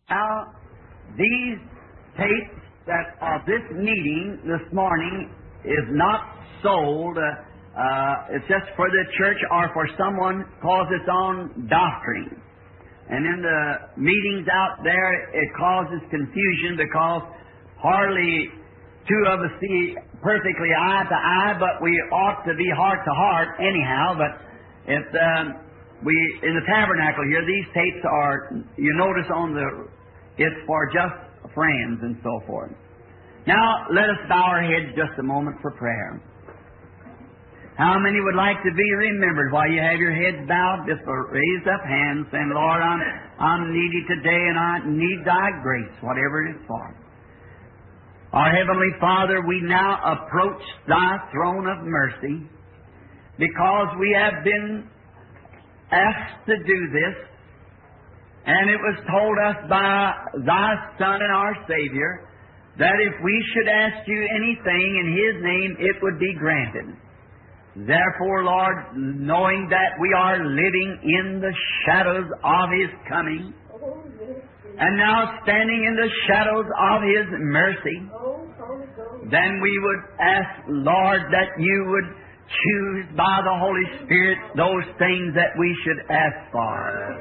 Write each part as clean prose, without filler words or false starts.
Now, these tapes that of this meeting this morning is not sold. It's just for the church or for someone cause its own doctrine. And in the meetings out there, it causes confusion because hardly two of us see perfectly eye to eye, but we ought to be heart to heart anyhow. But if we in the tabernacle here, these tapes are, you notice on the, it's for just friends and so forth. Now let us bow our heads just a moment for prayer. How many would like to be remembered while you have your heads bowed? Just raise up hands saying, Lord, I'm needy today and I need Thy grace, whatever it is for. Our Heavenly Father, we now approach Thy throne of mercy because we have been asked to do this, and it was told us by Thy Son and our Savior that if we should ask you anything in His name, it would be granted. Therefore, Lord, knowing that we are living in the shadows of His coming, and now standing in the shadows of His mercy, then we would ask, Lord, that you would choose by the Holy Spirit those things that we should ask for.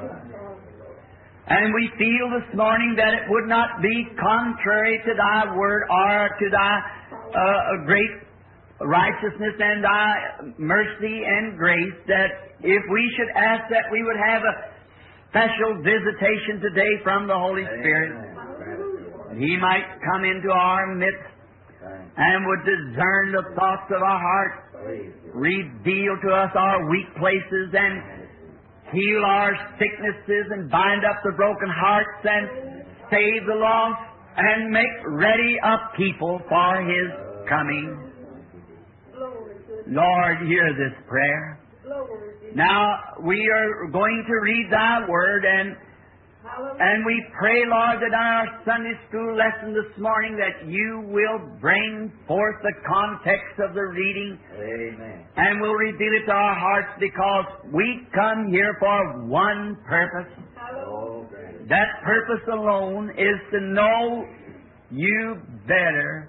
And we feel this morning that it would not be contrary to Thy Word or to Thy great righteousness and Thy mercy and grace, that if we should ask that we would have a special visitation today from the Holy Spirit, that He might come into our midst and would discern the thoughts of our heart, reveal to us our weak places, and heal our sicknesses, and bind up the broken hearts, and save the lost, and make ready a people for His coming. Lord, hear this prayer. Now, we are going to read Thy Word, and we pray, Lord, that on our Sunday school lesson this morning that You will bring forth the context of the reading. Amen. And will reveal it to our hearts, because we come here for one purpose. That purpose alone is to know You better.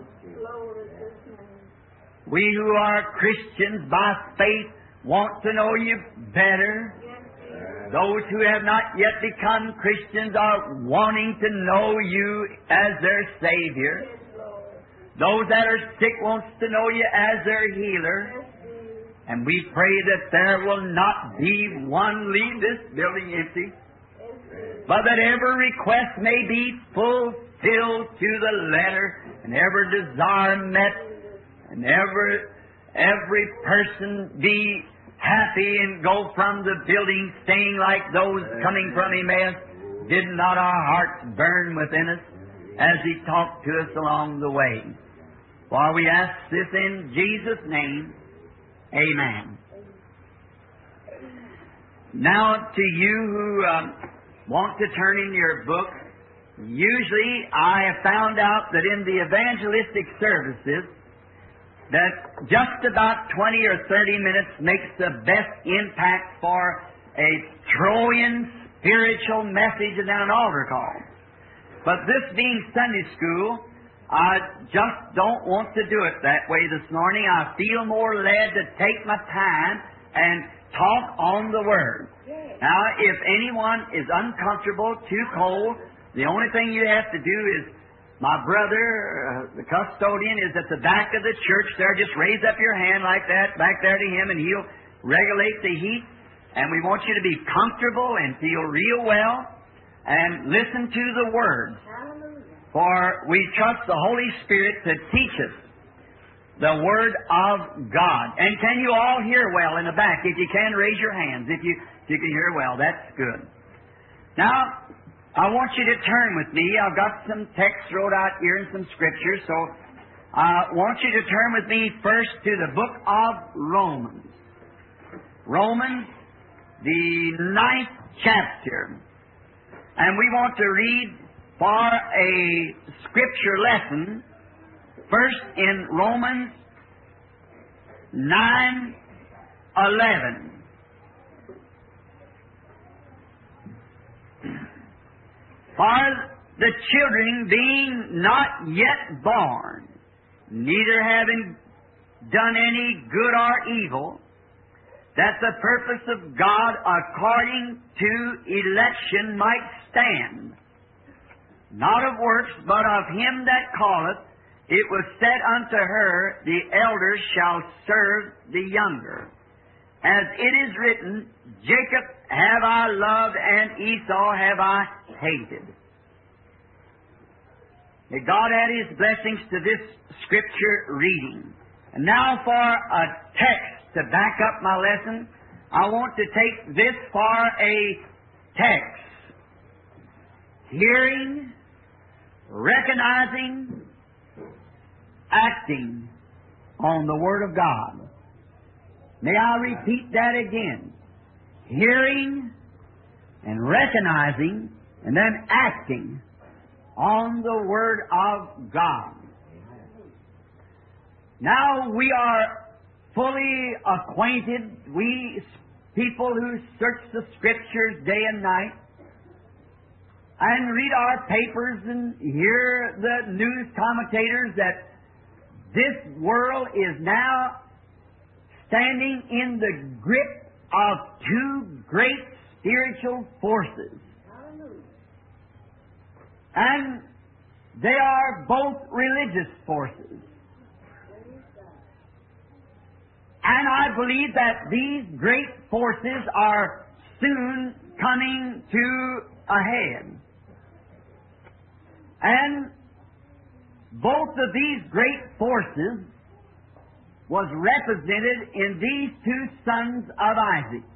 We who are Christians by faith want to know You better. Those who have not yet become Christians are wanting to know You as their Savior. Those that are sick wants to know You as their healer. And we pray that there will not be one leave this building empty, but that every request may be fulfilled to the letter, and every desire met, and every person be happy and go from the building saying like those coming from Emmaus, did not our hearts burn within us as He talked to us along the way? For we ask this in Jesus' name, amen. Now to you who want to turn in your book, usually I have found out that in the evangelistic services that just about 20 or 30 minutes makes the best impact for a throw-in spiritual message and then an altar call. But this being Sunday school, I just don't want to do it that way this morning. I feel more led to take my time and talk on the Word. Now, if anyone is uncomfortable, too cold, the only thing you have to do is, my brother, the custodian, is at the back of the church there. Just raise up your hand like that, back there to him, and he'll regulate the heat. And we want you to be comfortable and feel real well and listen to the Word. For we trust the Holy Spirit to teach us the Word of God. And can you all hear well in the back? If you can, raise your hands. If you can hear well, that's good. Now, I want you to turn with me. I've got some text wrote out here and some scriptures, so I want you to turn with me first to the book of Romans. Romans, the 9th chapter. And we want to read for a scripture lesson first in Romans 9:11. For the children being not yet born, neither having done any good or evil, that the purpose of God according to election might stand, not of works, but of him that calleth, it was said unto her, the elders shall serve the younger. As it is written, Jacob have I loved, and Esau have I hated. May God add His blessings to this Scripture reading. And now for a text to back up my lesson, I want to take this for a text. Hearing, recognizing, acting on the Word of God. May I repeat that again. Hearing and recognizing and then acting on the Word of God. Now we are fully acquainted, we people who search the Scriptures day and night, and read our papers and hear the news commentators, that this world is now standing in the grip of two great spiritual forces. And they are both religious forces. And I believe that these great forces are soon coming to a head. And both of these great forces was represented in these two sons of Isaac.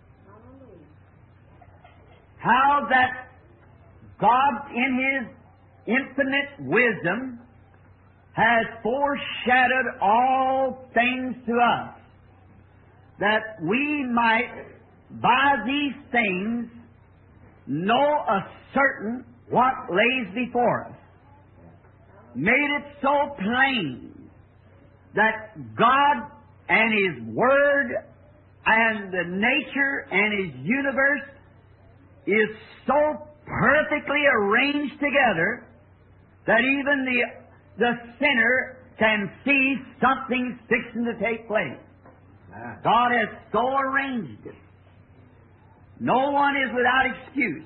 How that God, in His infinite wisdom, has foreshadowed all things to us, that we might, by these things, know a certain what lays before us. Made it so plain that God and His Word and the nature and His universe is so perfectly arranged together that even the sinner can see something fixing to take place. God has so arranged it. No one is without excuse.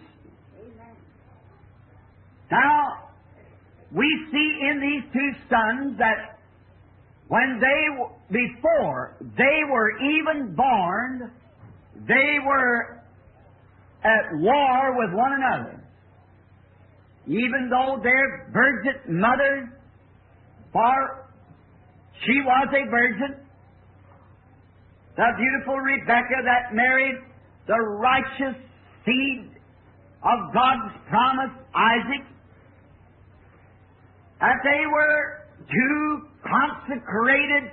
Now, we see in these two sons that when before they were even born, they were at war with one another. Even though their virgin mother, for she was a virgin, the beautiful Rebekah that married the righteous seed of God's promise, Isaac, that they were two consecrated,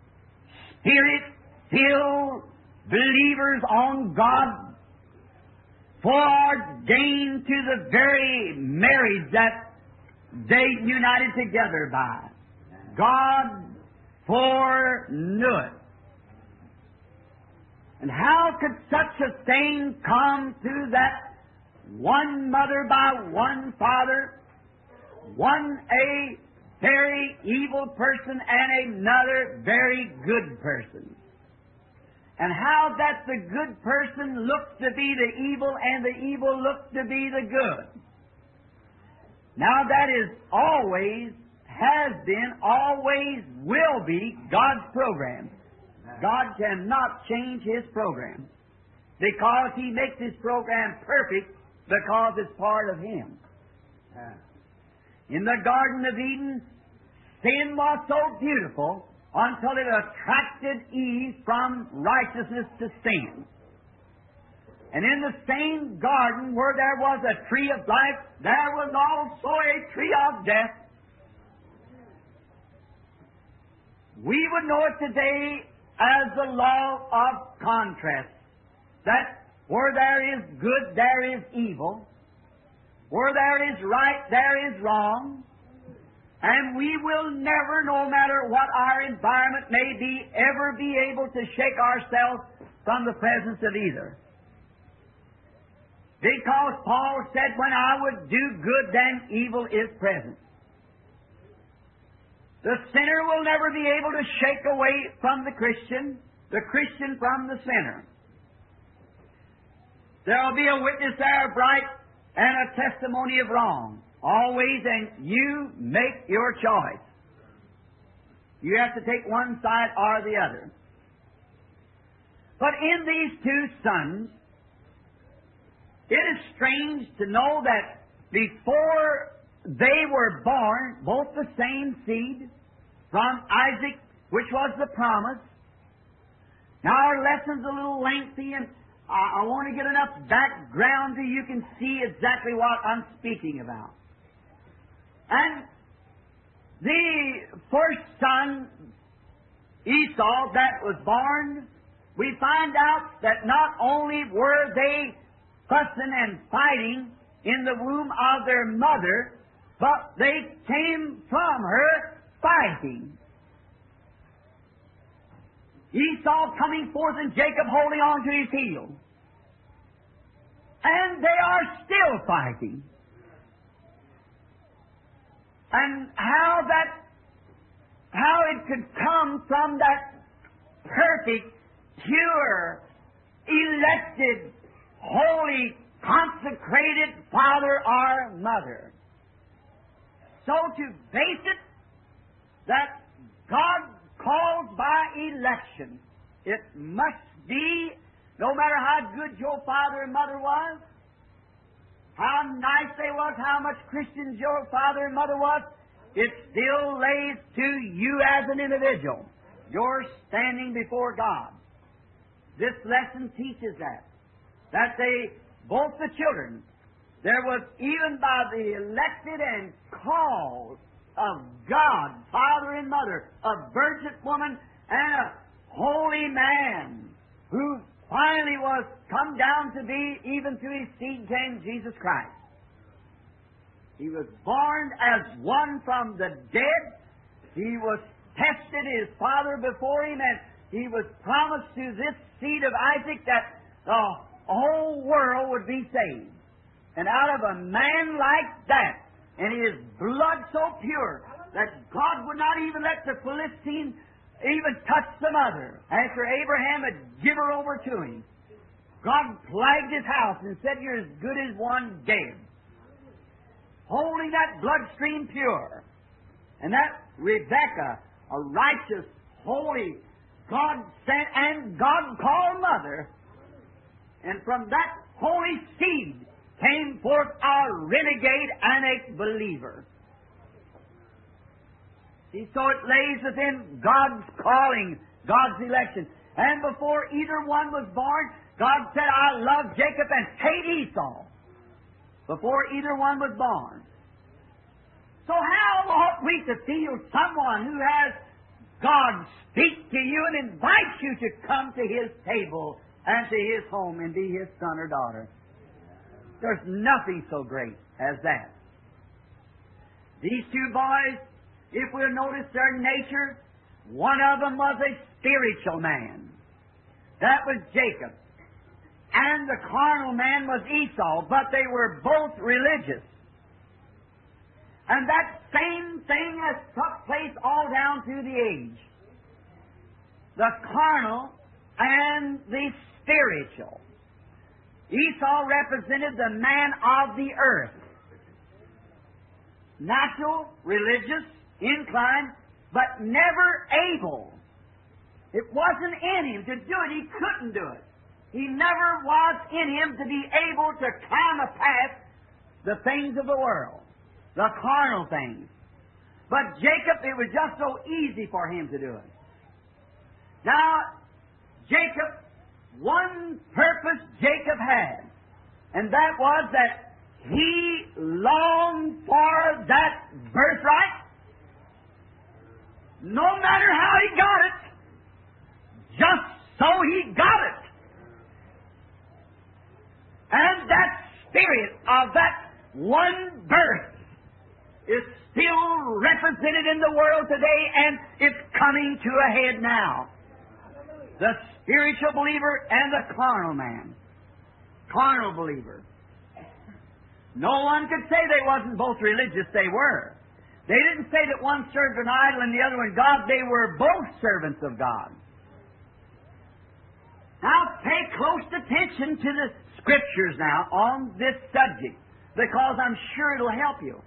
Spirit-filled believers on God, foreordained to the very marriage that they united together by. God foreknew it. And how could such a thing come to that one mother by one father, one a very evil person and another very good person? And how that the good person looks to be the evil and the evil looks to be the good. Now that is always, has been, always will be God's program. God cannot change His program because He makes His program perfect because it's part of Him. In the Garden of Eden, sin was so beautiful until it attracted Eve from righteousness to sin. And in the same garden where there was a tree of life, there was also a tree of death. We would know it today as the law of contrast, that where there is good, there is evil. Where there is right, there is wrong. And we will never, no matter what our environment may be, ever be able to shake ourselves from the presence of either. Because Paul said, when I would do good, then evil is present. The sinner will never be able to shake away from the Christian from the sinner. There will be a witness there of right and a testimony of wrong. Always, and you make your choice. You have to take one side or the other. But in these two sons, it is strange to know that before they were born, both the same seed from Isaac, which was the promise. Now our lesson's a little lengthy, and I want to get enough background so you can see exactly what I'm speaking about. And the first son, Esau, that was born, we find out that not only were they fussing and fighting in the womb of their mother, but they came from her fighting. Esau coming forth and Jacob holding on to his heel. And they are still fighting. And how it could come from that perfect, pure, elected, holy, consecrated father or mother. So to base it, that God calls by election, it must be, no matter how good your father and mother was, how nice they was, how much Christians your father and mother was, it still lays to you as an individual. You're standing before God. This lesson teaches that they, both the children, there was even by the elected and called of God, father and mother, a virgin woman and a holy man, who finally was come down to be, even through his seed came Jesus Christ. He was born as one from the dead. He was tested, his father before him, and he was promised to this seed of Isaac that the whole world would be saved. And out of a man like that, and his blood so pure, that God would not even let the Philistine even touch the mother. After Abraham had given her over to him, God plagued his house and said, "You're as good as one dead." Holding that bloodstream pure. And that Rebekah, a righteous, holy, God sent and God called mother, and from that holy seed came forth a renegade and a believer. See, so it lays within God's calling, God's election. And before either one was born, God said, "I love Jacob and hate Esau." Before either one was born. So how ought we to feel someone who has God speak to you and invite you to come to His table and to His home and be His son or daughter? There's nothing so great as that. These two boys, if we'll notice their nature, one of them was a spiritual man. That was Jacob. And the carnal man was Esau, but they were both religious. And that same thing has took place all down through the age. The carnal and the spiritual. Esau represented the man of the earth. Natural, religious, inclined, but never able. It wasn't in him to do it. He couldn't do it. He never was in him to be able to climb a path the things of the world, the carnal things. But Jacob, it was just so easy for him to do it. Now, Jacob, one purpose Jacob had, and that was that he longed for that birthright. No matter how he got it, just so he got it. And that spirit of that one birth is still represented in the world today, and it's coming to a head now. The spiritual believer and the carnal man. Carnal believer. No one could say they wasn't both religious. They were. They didn't say that one served an idol and the other one God. They were both servants of God. Now, pay close attention to the Scriptures now on this subject, because I'm sure it'll help you.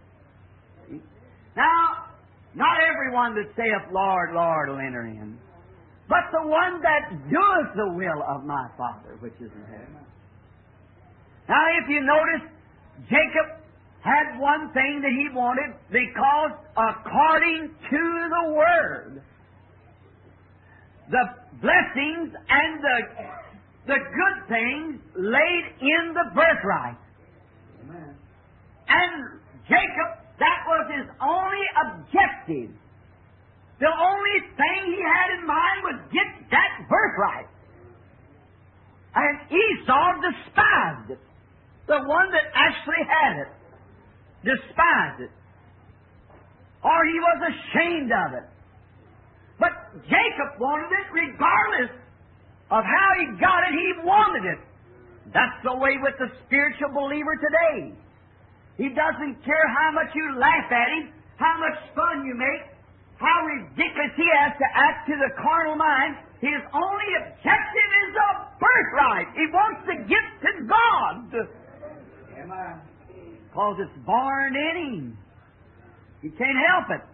Now, not everyone that saith, Lord, Lord, will enter in, but the one that doeth the will of my Father which is in heaven. Now, if you notice, Jacob had one thing that he wanted, because according to the Word, the blessings and the good things laid in the birthright. Amen. And Jacob, that was his only objective. The only thing he had in mind was get that birthright. And Esau despised it. The one that actually had it despised it. Or he was ashamed of it. But Jacob wanted it regardless of how he got it. He wanted it. That's the way with the spiritual believer today. He doesn't care how much you laugh at him, how much fun you make, how ridiculous he has to act to the carnal mind. His only objective is a birthright. He wants to get to God. Amen. Because it's born in him. He can't help it.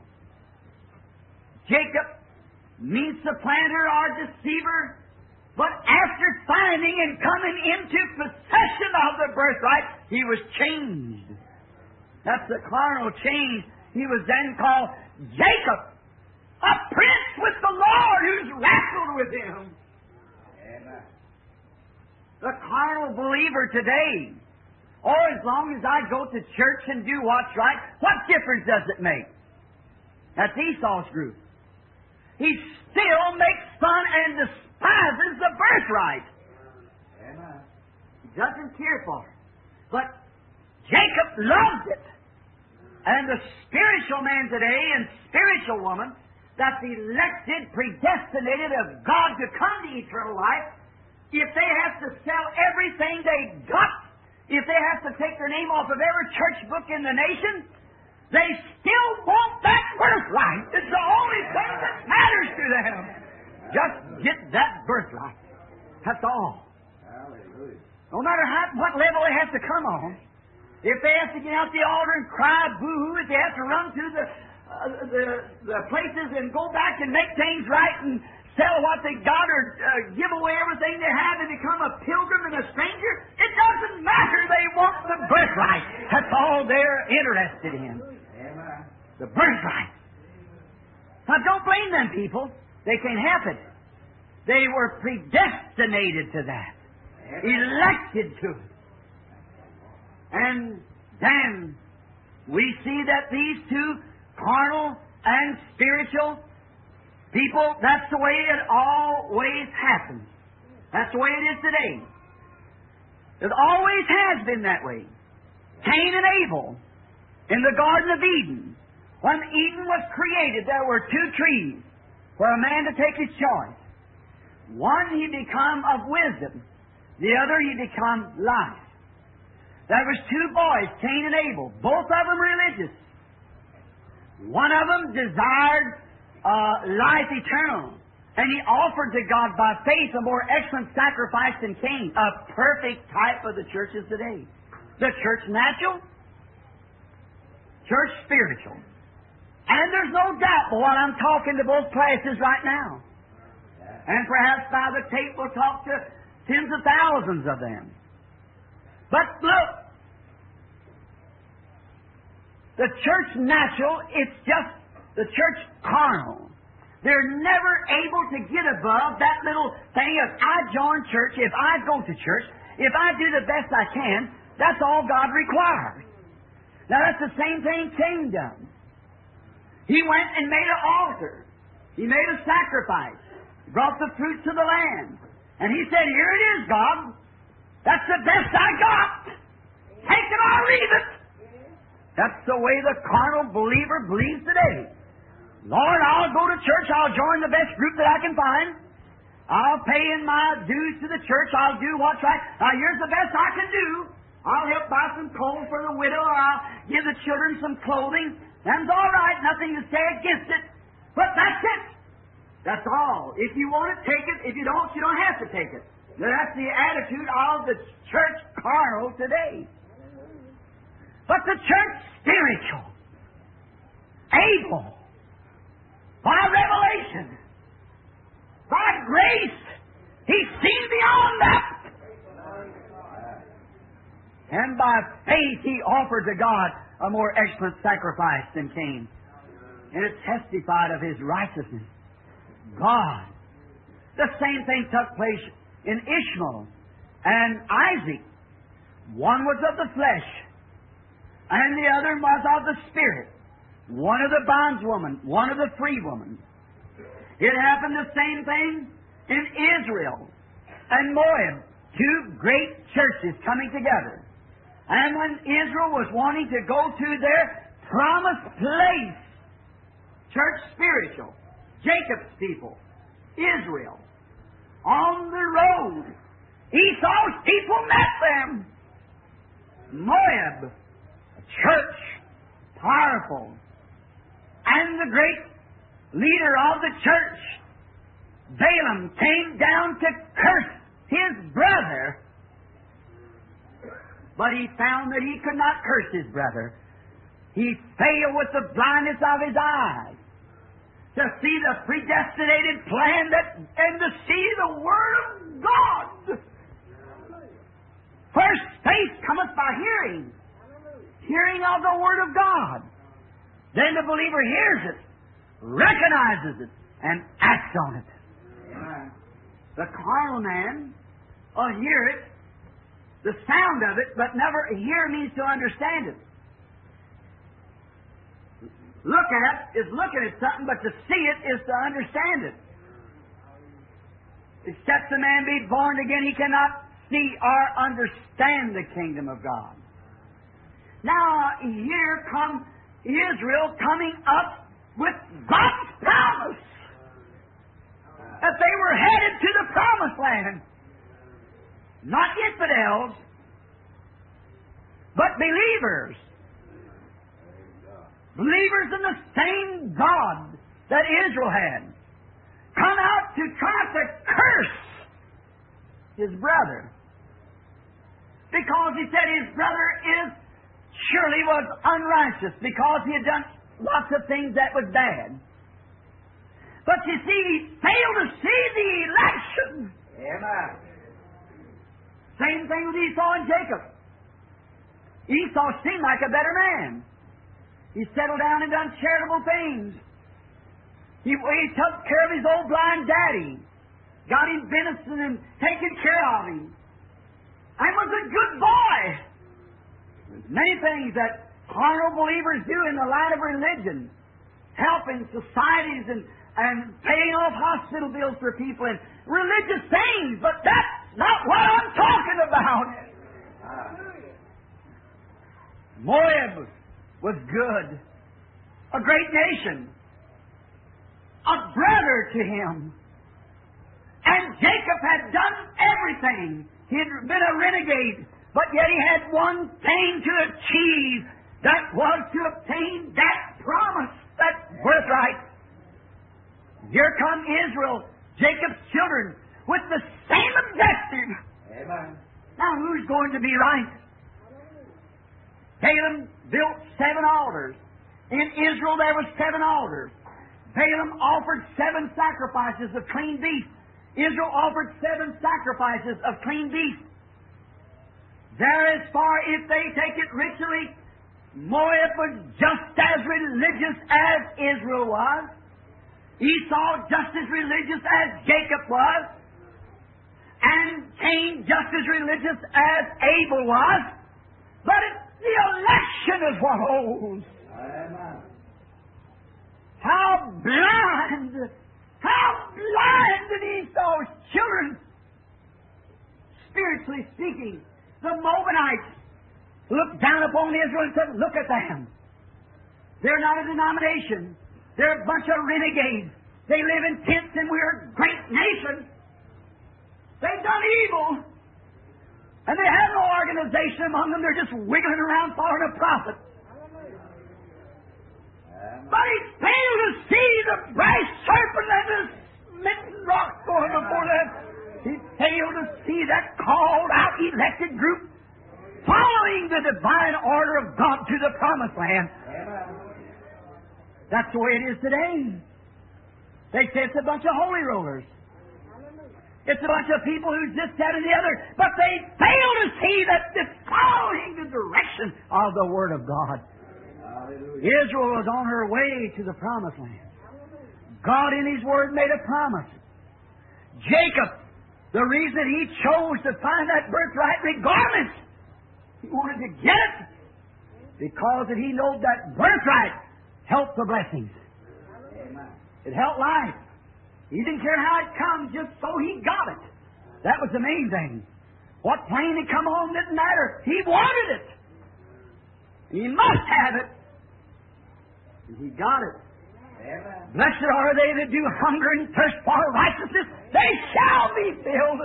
Jacob means supplanter or deceiver, but after finding and coming into possession of the birthright, he was changed. That's the carnal change. He was then called Jacob, a prince with the Lord who's wrestled with him. Amen. The carnal believer today, or as long as I go to church and do what's right, what difference does it make? That's Esau's group. He still makes fun and despises the birthright. Amen. He doesn't care for it. But Jacob loved it. And the spiritual man today and spiritual woman that's elected, predestinated of God to come to eternal life, if they have to sell everything they got, if they have to take their name off of every church book in the nation, they still want that birthright. It's the only thing that matters to them. Just get that birthright. That's all. Hallelujah. No matter what level they have to come on. If they have to get out the altar and cry boo-hoo, if they have to run through the places and go back and make things right and sell what they got or give away everything they have and become a pilgrim and a stranger, it doesn't matter. They want the birthright. That's all they're interested in. Amen. The birthright. Now, don't blame them people. They can't help it. They were predestinated to that. Elected to it. And then we see that these two, carnal and spiritual people, that's the way it always happens. That's the way it is today. It always has been that way. Cain and Abel in the Garden of Eden. When Eden was created, there were two trees for a man to take his choice. One he become of wisdom. The other he become life. There was two boys, Cain and Abel, both of them religious. One of them desired life eternal, and he offered to God by faith a more excellent sacrifice than Cain, a perfect type of the churches today. The church natural, church spiritual. And there's no doubt but what I'm talking to both classes right now. And perhaps by the tape we'll talk to tens of thousands of them. But look, the church natural, it's just the church carnal. They're never able to get above that little thing of, I join church, if I go to church, if I do the best I can, that's all God requires. Now that's the same thing Cain done. He went and made an altar. He made a sacrifice. He brought the fruit to the land. And he said, here it is, God. That's the best I got. Take it or leave it. That's the way the carnal believer believes today. Lord, I'll go to church. I'll join the best group that I can find. I'll pay in my dues to the church. I'll do what's right. Now, here's the best I can do. I'll help buy some coal for the widow, or I'll give the children some clothing. That's all right, nothing to say against it. But that's it. That's all. If you want to take it, if you don't have to take it. Now, that's the attitude of the church carnal today. But the church spiritual, able, by revelation, by grace, He's seen beyond that. And by faith He offered to God a more excellent sacrifice than Cain. And it testified of His righteousness. God. The same thing took place in Ishmael and Isaac. One was of the flesh, and the other was of the Spirit. One of the bondswoman, one of the free woman. It happened the same thing in Israel and Moab. Two great churches coming together. And when Israel was wanting to go to their promised place, church spiritual, Jacob's people, Israel, on the road, Esau's people met them. Moab, a church, powerful, and the great leader of the church, Balaam, came down to curse his brother. But he found that he could not curse his brother. He failed with the blindness of his eyes to see the predestinated plan and to see the Word of God. First faith cometh by hearing. Hearing of the Word of God. Then the believer hears it, recognizes it, and acts on it. The carnal man will hear it, the sound of it, but never hear means to understand it. Look at is looking at something, but to see it is to understand it. Except the man be born again, he cannot see or understand the kingdom of God. Now, here come Israel coming up with God's promise that they were headed to the promised land. Not infidels, but believers. Believers in the same God that Israel had. Come out to try to curse his brother. Because he said his brother surely was unrighteous, because he had done lots of things that was bad. But you see, he failed to see the election. Amen. Same thing with Esau and Jacob. Esau seemed like a better man. He settled down and done charitable things. He took care of his old blind daddy, got him venison and taken care of him, and was a good boy. There's many things that carnal believers do in the line of religion, helping societies and paying off hospital bills for people and religious things, but that's not what I'm talking about. Moab was good, a great nation, a brother to him. And Jacob had done everything. He had been a renegade, but yet he had one thing to achieve, that was to obtain that promise, that birthright. Here come Israel, Jacob's children, with the same objective. Amen. Now, who's going to be right? Balaam built 7 altars. In Israel, there were 7 altars. Balaam offered 7 sacrifices of clean beef. Israel offered 7 sacrifices of clean beef. There, as far if they take it ritually, Moab was just as religious as Israel was. Esau just as religious as Jacob was. And Cain just as religious as Abel was. But the election is what holds. Amen. How blind did Esau's children, spiritually speaking, the Moabites looked down upon Israel and said, look at them. They're not a denomination. They're a bunch of renegades. They live in tents and we're a great nation. They've done evil. And they have no organization among them. They're just wiggling around following a prophet. But he failed to see the brass serpent and the smitten rock going before them. He failed to see that called out elected group following the divine order of God to the promised land. That's the way it is today. They say it's a bunch of holy rollers. It's a bunch of people who's this, that, and the other. But they fail to see that it's following the direction of the Word of God. Hallelujah. Israel was on her way to the promised land. God in His Word made a promise. Jacob, the reason he chose to find that birthright regardless, he wanted to get it because he knew that birthright helped the blessings. It helped life. He didn't care how it comes, just so he got it. That was the main thing. What plane it come on didn't matter. He wanted it. He must have it. And he got it. Amen. Blessed are they that do hunger and thirst for righteousness. They shall be filled.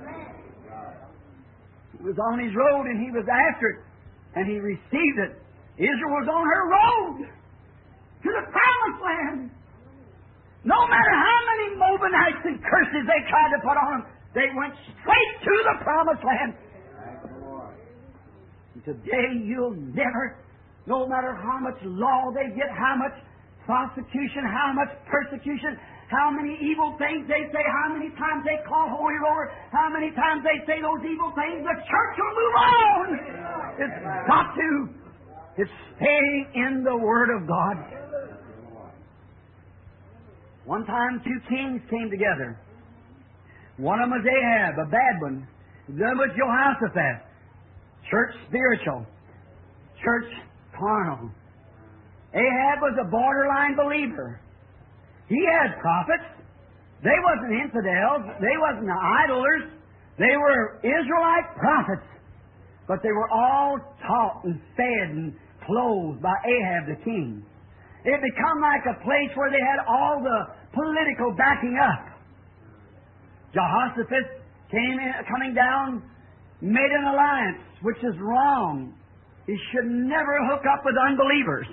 He was on his road and he was after it. And he received it. Israel was on her road to the promised land. No matter how many Moabites and curses they tried to put on them, they went straight to the promised land. And today you'll never, no matter how much law they get, how much prosecution, how much persecution, how many evil things they say, how many times they call holy roller, how many times they say those evil things, the church will move on. It's got to. It's staying in the Word of God. One time, two kings came together. One of them was Ahab, a bad one. The other was Jehoshaphat, church spiritual, church carnal. Ahab was a borderline believer. He had prophets. They wasn't infidels. They wasn't idlers. They were Israelite prophets. But they were all taught and fed and clothed by Ahab the king. It become like a place where they had all the political backing up. Jehoshaphat coming down, made an alliance, which is wrong. He should never hook up with unbelievers.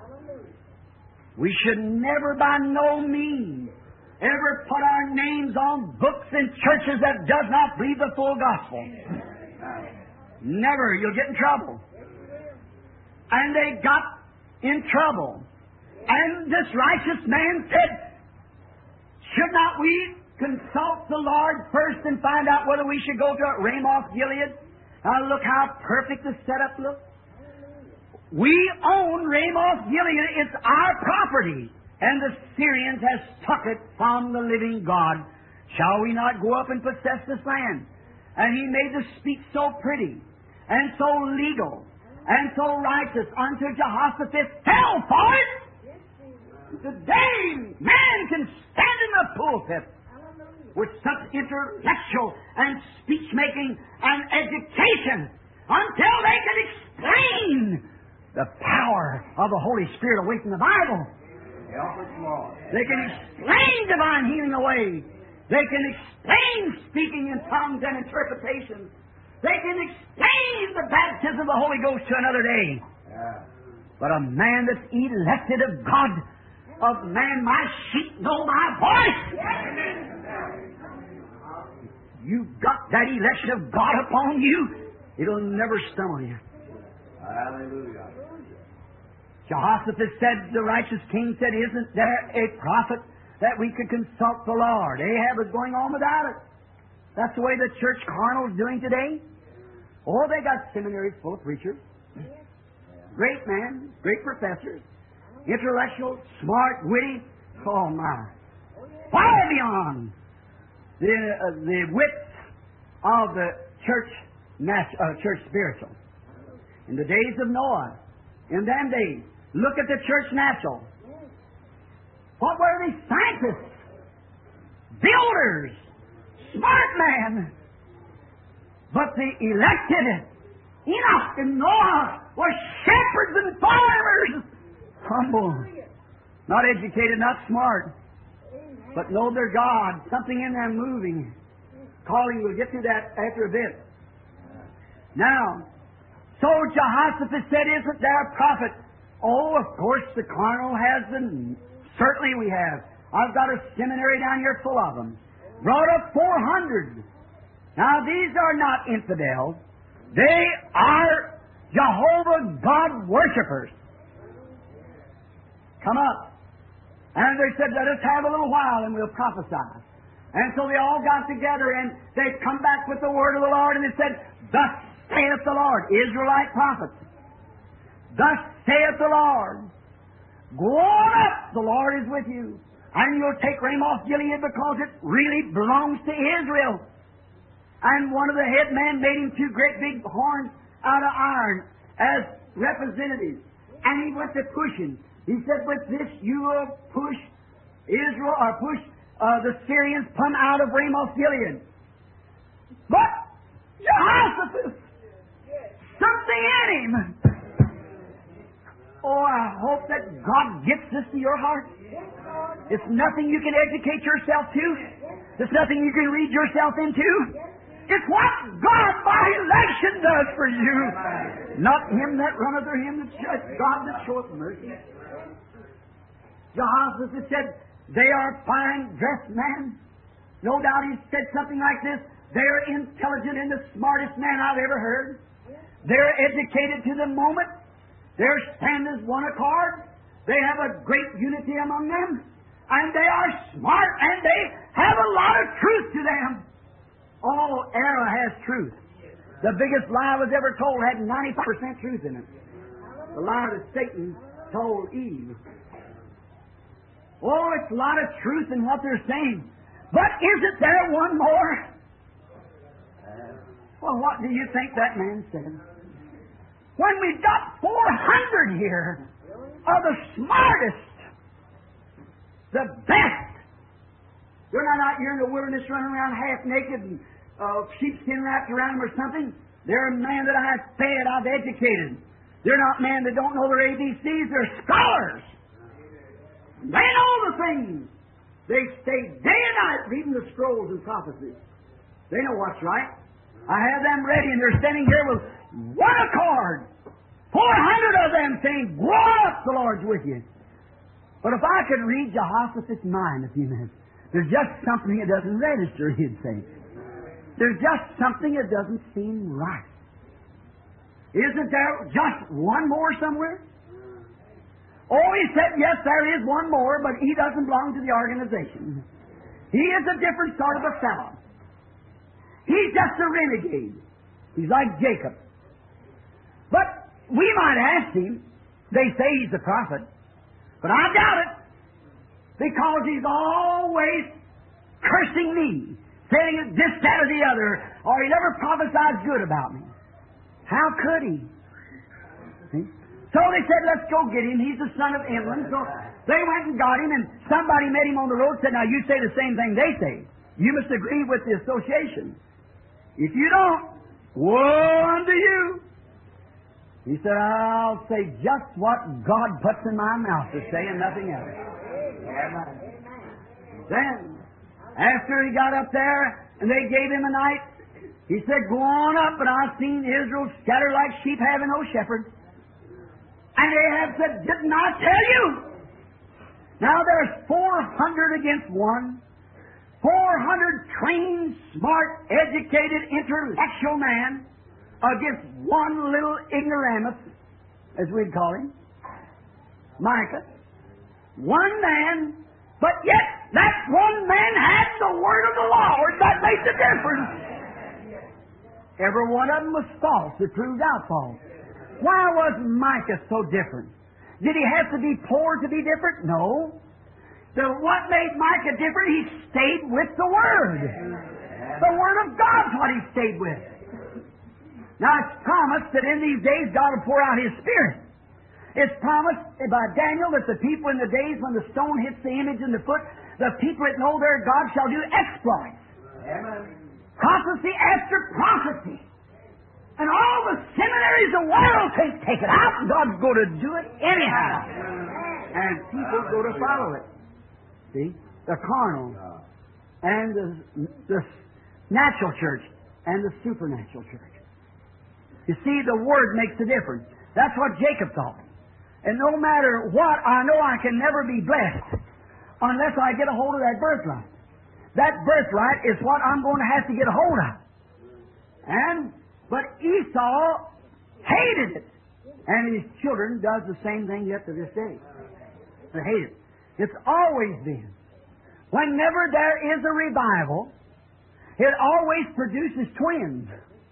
We should never by no means ever put our names on books in churches that does not believe the full gospel. Never. You'll get in trouble. And they got in trouble. And this righteous man said, should not we consult the Lord first and find out whether we should go to Ramoth Gilead? Now look how perfect the setup looks. We own Ramoth Gilead. It's our property. And the Syrians has took it from the living God. Shall we not go up and possess this land? And he made the speech so pretty and so legal and so righteous unto Jehoshaphat fell for it. Today, man can stand in the pulpit with such intellectual and speech-making and education until they can explain the power of the Holy Spirit away from the Bible. They can explain divine healing away. They can explain speaking in tongues and interpretations. They can explain the baptism of the Holy Ghost to another day. But a man that's elected of God, of man, my sheep know my voice. You got that election of God upon you, it'll never stumble you. Hallelujah. Jehoshaphat said, the righteous king said, isn't there a prophet that we could consult the Lord? Ahab was going on without it. That's the way the church carnal is doing today. Oh, they got seminaries full of preachers. Great men, great professors, intellectual, smart, witty. Oh, my. Far beyond the width of the church spiritual. In the days of Noah, in them days, look at the church natural. What were these scientists? Builders, smart men. But the elected, Enoch and Noah, were shepherds and farmers. Humble. Not educated, not smart. But know their God. Something in them moving. Calling, we'll get to that after a bit. Now, so Jehoshaphat said, isn't there a prophet? Oh, of course the carnal has them. Certainly we have. I've got a seminary down here full of them. Brought up 400. Now, these are not infidels. They are Jehovah God worshippers. Come up. And they said, let us have a little while and we'll prophesy. And so they all got together and they come back with the word of the Lord and they said, thus saith the Lord, Israelite prophets. Thus saith the Lord, go on up, the Lord is with you. And you'll take Ramoth Gilead because it really belongs to Israel. And one of the head men made him two great big horns out of iron as representatives. And he went to push him. He said, with this you will push Israel, or push the Syrians come out of Ramoth Gilead. But Jehoshaphat, something in him. Oh, I hope that God gets this to your heart. It's nothing you can educate yourself to. It's nothing you can read yourself into. It's what God by election does for you. Not him that runneth or him that judgeth, God that showeth mercy. Jehoshaphat said, they are fine dressed men. No doubt he said something like this. They're intelligent and the smartest man I've ever heard. They're educated to the moment. Their stand is one accord. They have a great unity among them. And they are smart and they have a lot of truth to them. All error has truth. The biggest lie was ever told had 95% truth in it. The lie that Satan told Eve. Oh, it's a lot of truth in what they're saying. But isn't there one more? Well, what do you think that man said? When we've got 400 here of the smartest, the best. They're not out here in the wilderness running around half naked and sheepskin wrapped around them or something. They're a man that I've fed, I've educated. They're not men that don't know their ABCs. They're scholars. They know the things. They stay day and night reading the scrolls and prophecies. They know what's right. I have them ready, and they're standing here with one accord. 400 of them saying, "Go up, the Lord's with you." But if I could read Jehoshaphat's mind a few minutes, there's just something that doesn't register, he'd say. There's just something that doesn't seem right. Isn't there just one more somewhere? Oh, he said, yes, there is one more, but he doesn't belong to the organization. He is a different sort of a fellow. He's just a renegade. He's like Jacob. But we might ask him, they say he's a prophet, but I doubt it, because he's always cursing me, saying this, that, or the other, or he never prophesied good about me. How could he? See? So they said, let's go get him. He's the son of Imran. So they went and got him, and somebody met him on the road and said, now you say the same thing they say. You must agree with the association. If you don't, woe unto you. He said, I'll say just what God puts in my mouth to say and nothing else. Amen. Then, after he got up there and they gave him a night, he said, go on up, but I've seen Israel scattered like sheep having no shepherd. And Ahab said, didn't I tell you? Now there's 400 against one. 400 trained, smart, educated, intellectual man against one little ignoramus, as we'd call him, Micah. One man, but yet that one man had the word of the Lord that made the difference. Every one of them was false. It proved out false. Why was Micah so different? Did he have to be poor to be different? No. So what made Micah different? He stayed with the Word. The Word of God's what he stayed with. Now it's promised that in these days God will pour out His Spirit. It's promised by Daniel that the people in the days when the stone hits the image in the foot, the people that know their God shall do exploits. Amen. Prophecy after prophecy. And all the seminaries of the world can't take it out. God's going to do it anyhow. And people go to follow it. See? The carnal and the natural church and the supernatural church. You see, the Word makes a difference. That's what Jacob thought. And no matter what, I know I can never be blessed unless I get a hold of that birthright. That birthright is what I'm going to have to get a hold of. But Esau hated it. And his children does the same thing yet to this day. They hate it. It's always been. Whenever there is a revival, it always produces twins.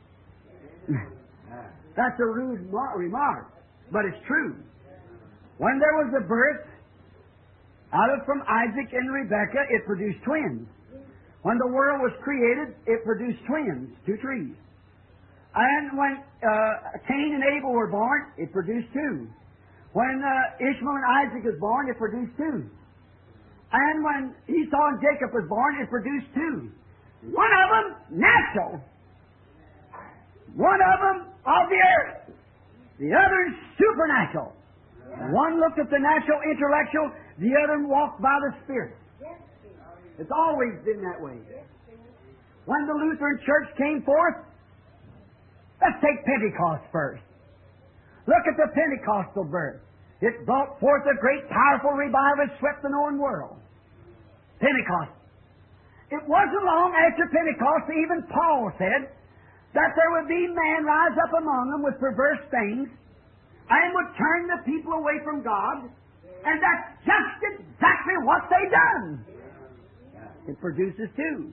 That's a rude remark, but it's true. When there was a birth from Isaac and Rebekah, it produced twins. When the world was created, it produced twins, two trees. And when Cain and Abel were born, it produced two. When Ishmael and Isaac was born, it produced two. And when Esau and Jacob was born, it produced two. One of them natural. One of them of the earth. The other supernatural. One looked at the natural, intellectual. The other walked by the Spirit. It's always been that way. When the Lutheran Church came forth, let's take Pentecost first. Look at the Pentecostal birth. It brought forth a great, powerful revival that swept the known world. Pentecost. It wasn't long after Pentecost, even Paul said, that there would be men rise up among them with perverse things and would turn the people away from God. And that's just exactly what they done. It produces two.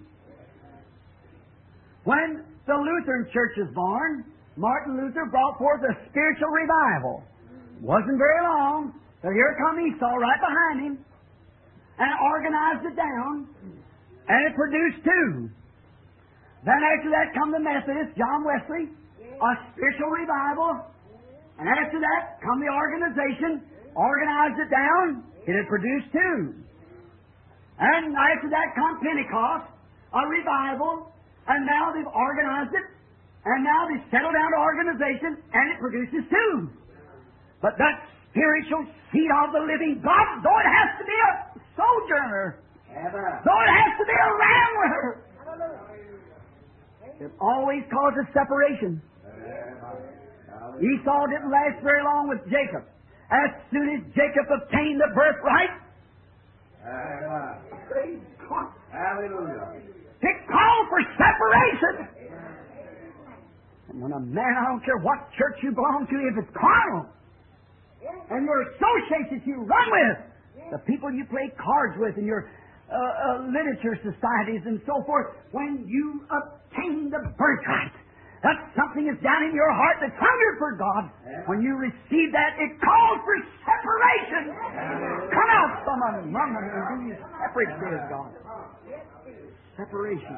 When the Lutheran Church was born, Martin Luther brought forth a spiritual revival. Wasn't very long, but here come Esau right behind him and organized it down, and it produced two. Then after that come the Methodists, John Wesley, a spiritual revival, and after that come the organization, organized it down, it had produced two. And after that come Pentecost, a revival, and now they've organized it, and now they've settled down to organization, and it produces two. But that spiritual seed of the living God, though it has to be a sojourner, though it has to be a rambler, it always causes separation. Esau didn't last very long with Jacob. As soon as Jacob obtained the birthright, it called for separation. And when a man, I don't care what church you belong to, if it's carnal, and your associates you run with, the people you play cards with, and your literature societies and so forth, when you obtain the birthright, that's something that's down in your heart that's hunger for God. When you receive that, it calls for separation. Come out from among them and be separate, says God. Separation.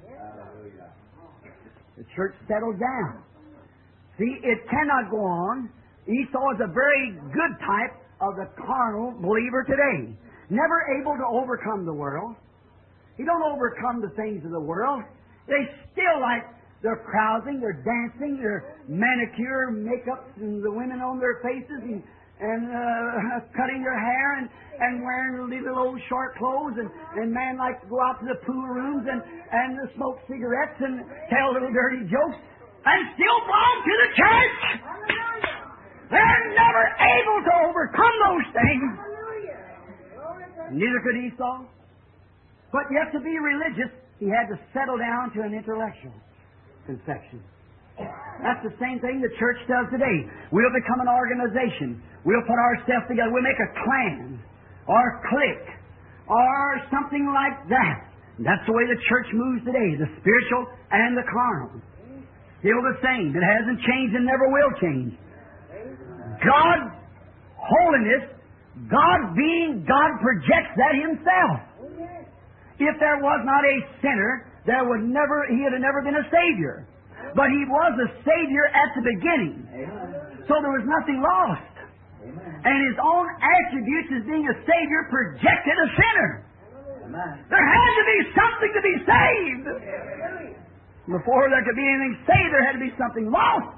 The church settled down. See, it cannot go on. Esau is a very good type of the carnal believer today. Never able to overcome the world. He don't overcome the things of the world. They still like their carousing, their dancing, their manicure, makeups, and the women on their faces, and cutting their hair, and wearing little old short clothes, and man likes to go out to the pool rooms and smoke cigarettes and tell little dirty jokes, and still belong to the church. They're never able to overcome those things. Neither could Esau. But yet to be religious, he had to settle down to an intellectual conception. That's the same thing the church does today. We'll become an organization. We'll put ourselves together. We'll make a clan or a clique or something like that. That's the way the church moves today, the spiritual and the carnal. Still the same. It hasn't changed and never will change. God, holiness, God being God, projects that Himself. If there was not a sinner, He had never been a Savior. But He was a Savior at the beginning. So there was nothing lost. And His own attributes as being a Savior projected a sinner. There had to be something to be saved. Before there could be anything saved, there had to be something lost.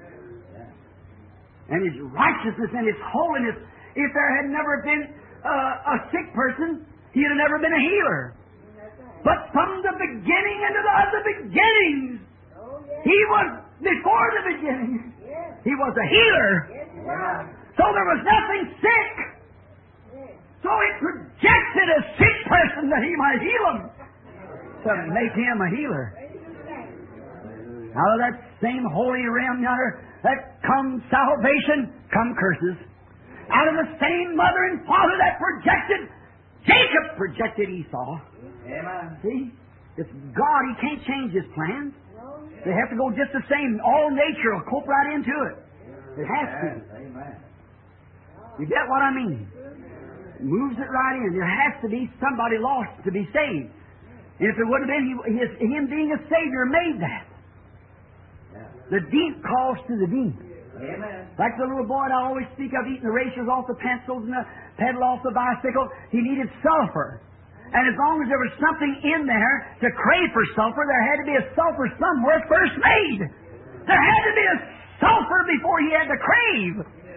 And His righteousness and His holiness, if there had never been a sick person, He'd have never been a healer. But from the beginning of the beginnings, He was before the beginning. He was a healer. So there was nothing sick. So it projected a sick person that He might heal him. To make him a healer. Out of that same holy realm yonder, that comes salvation, come curses. Out of the same mother and father that projected, Jacob projected Esau. Amen. See? It's God. He can't change His plans. They have to go just the same. All nature will cope right into it. It has to. Amen. You get what I mean? It moves it right in. There has to be somebody lost to be saved. And if it would have been Him being a Savior made that. The deep calls to the deep. Amen. Like the little boy that I always speak of eating the racers off the pencils and the pedal off the bicycle, he needed sulfur. And as long as there was something in there to crave for sulfur, there had to be a sulfur somewhere first made. There had to be a sulfur before he had to crave.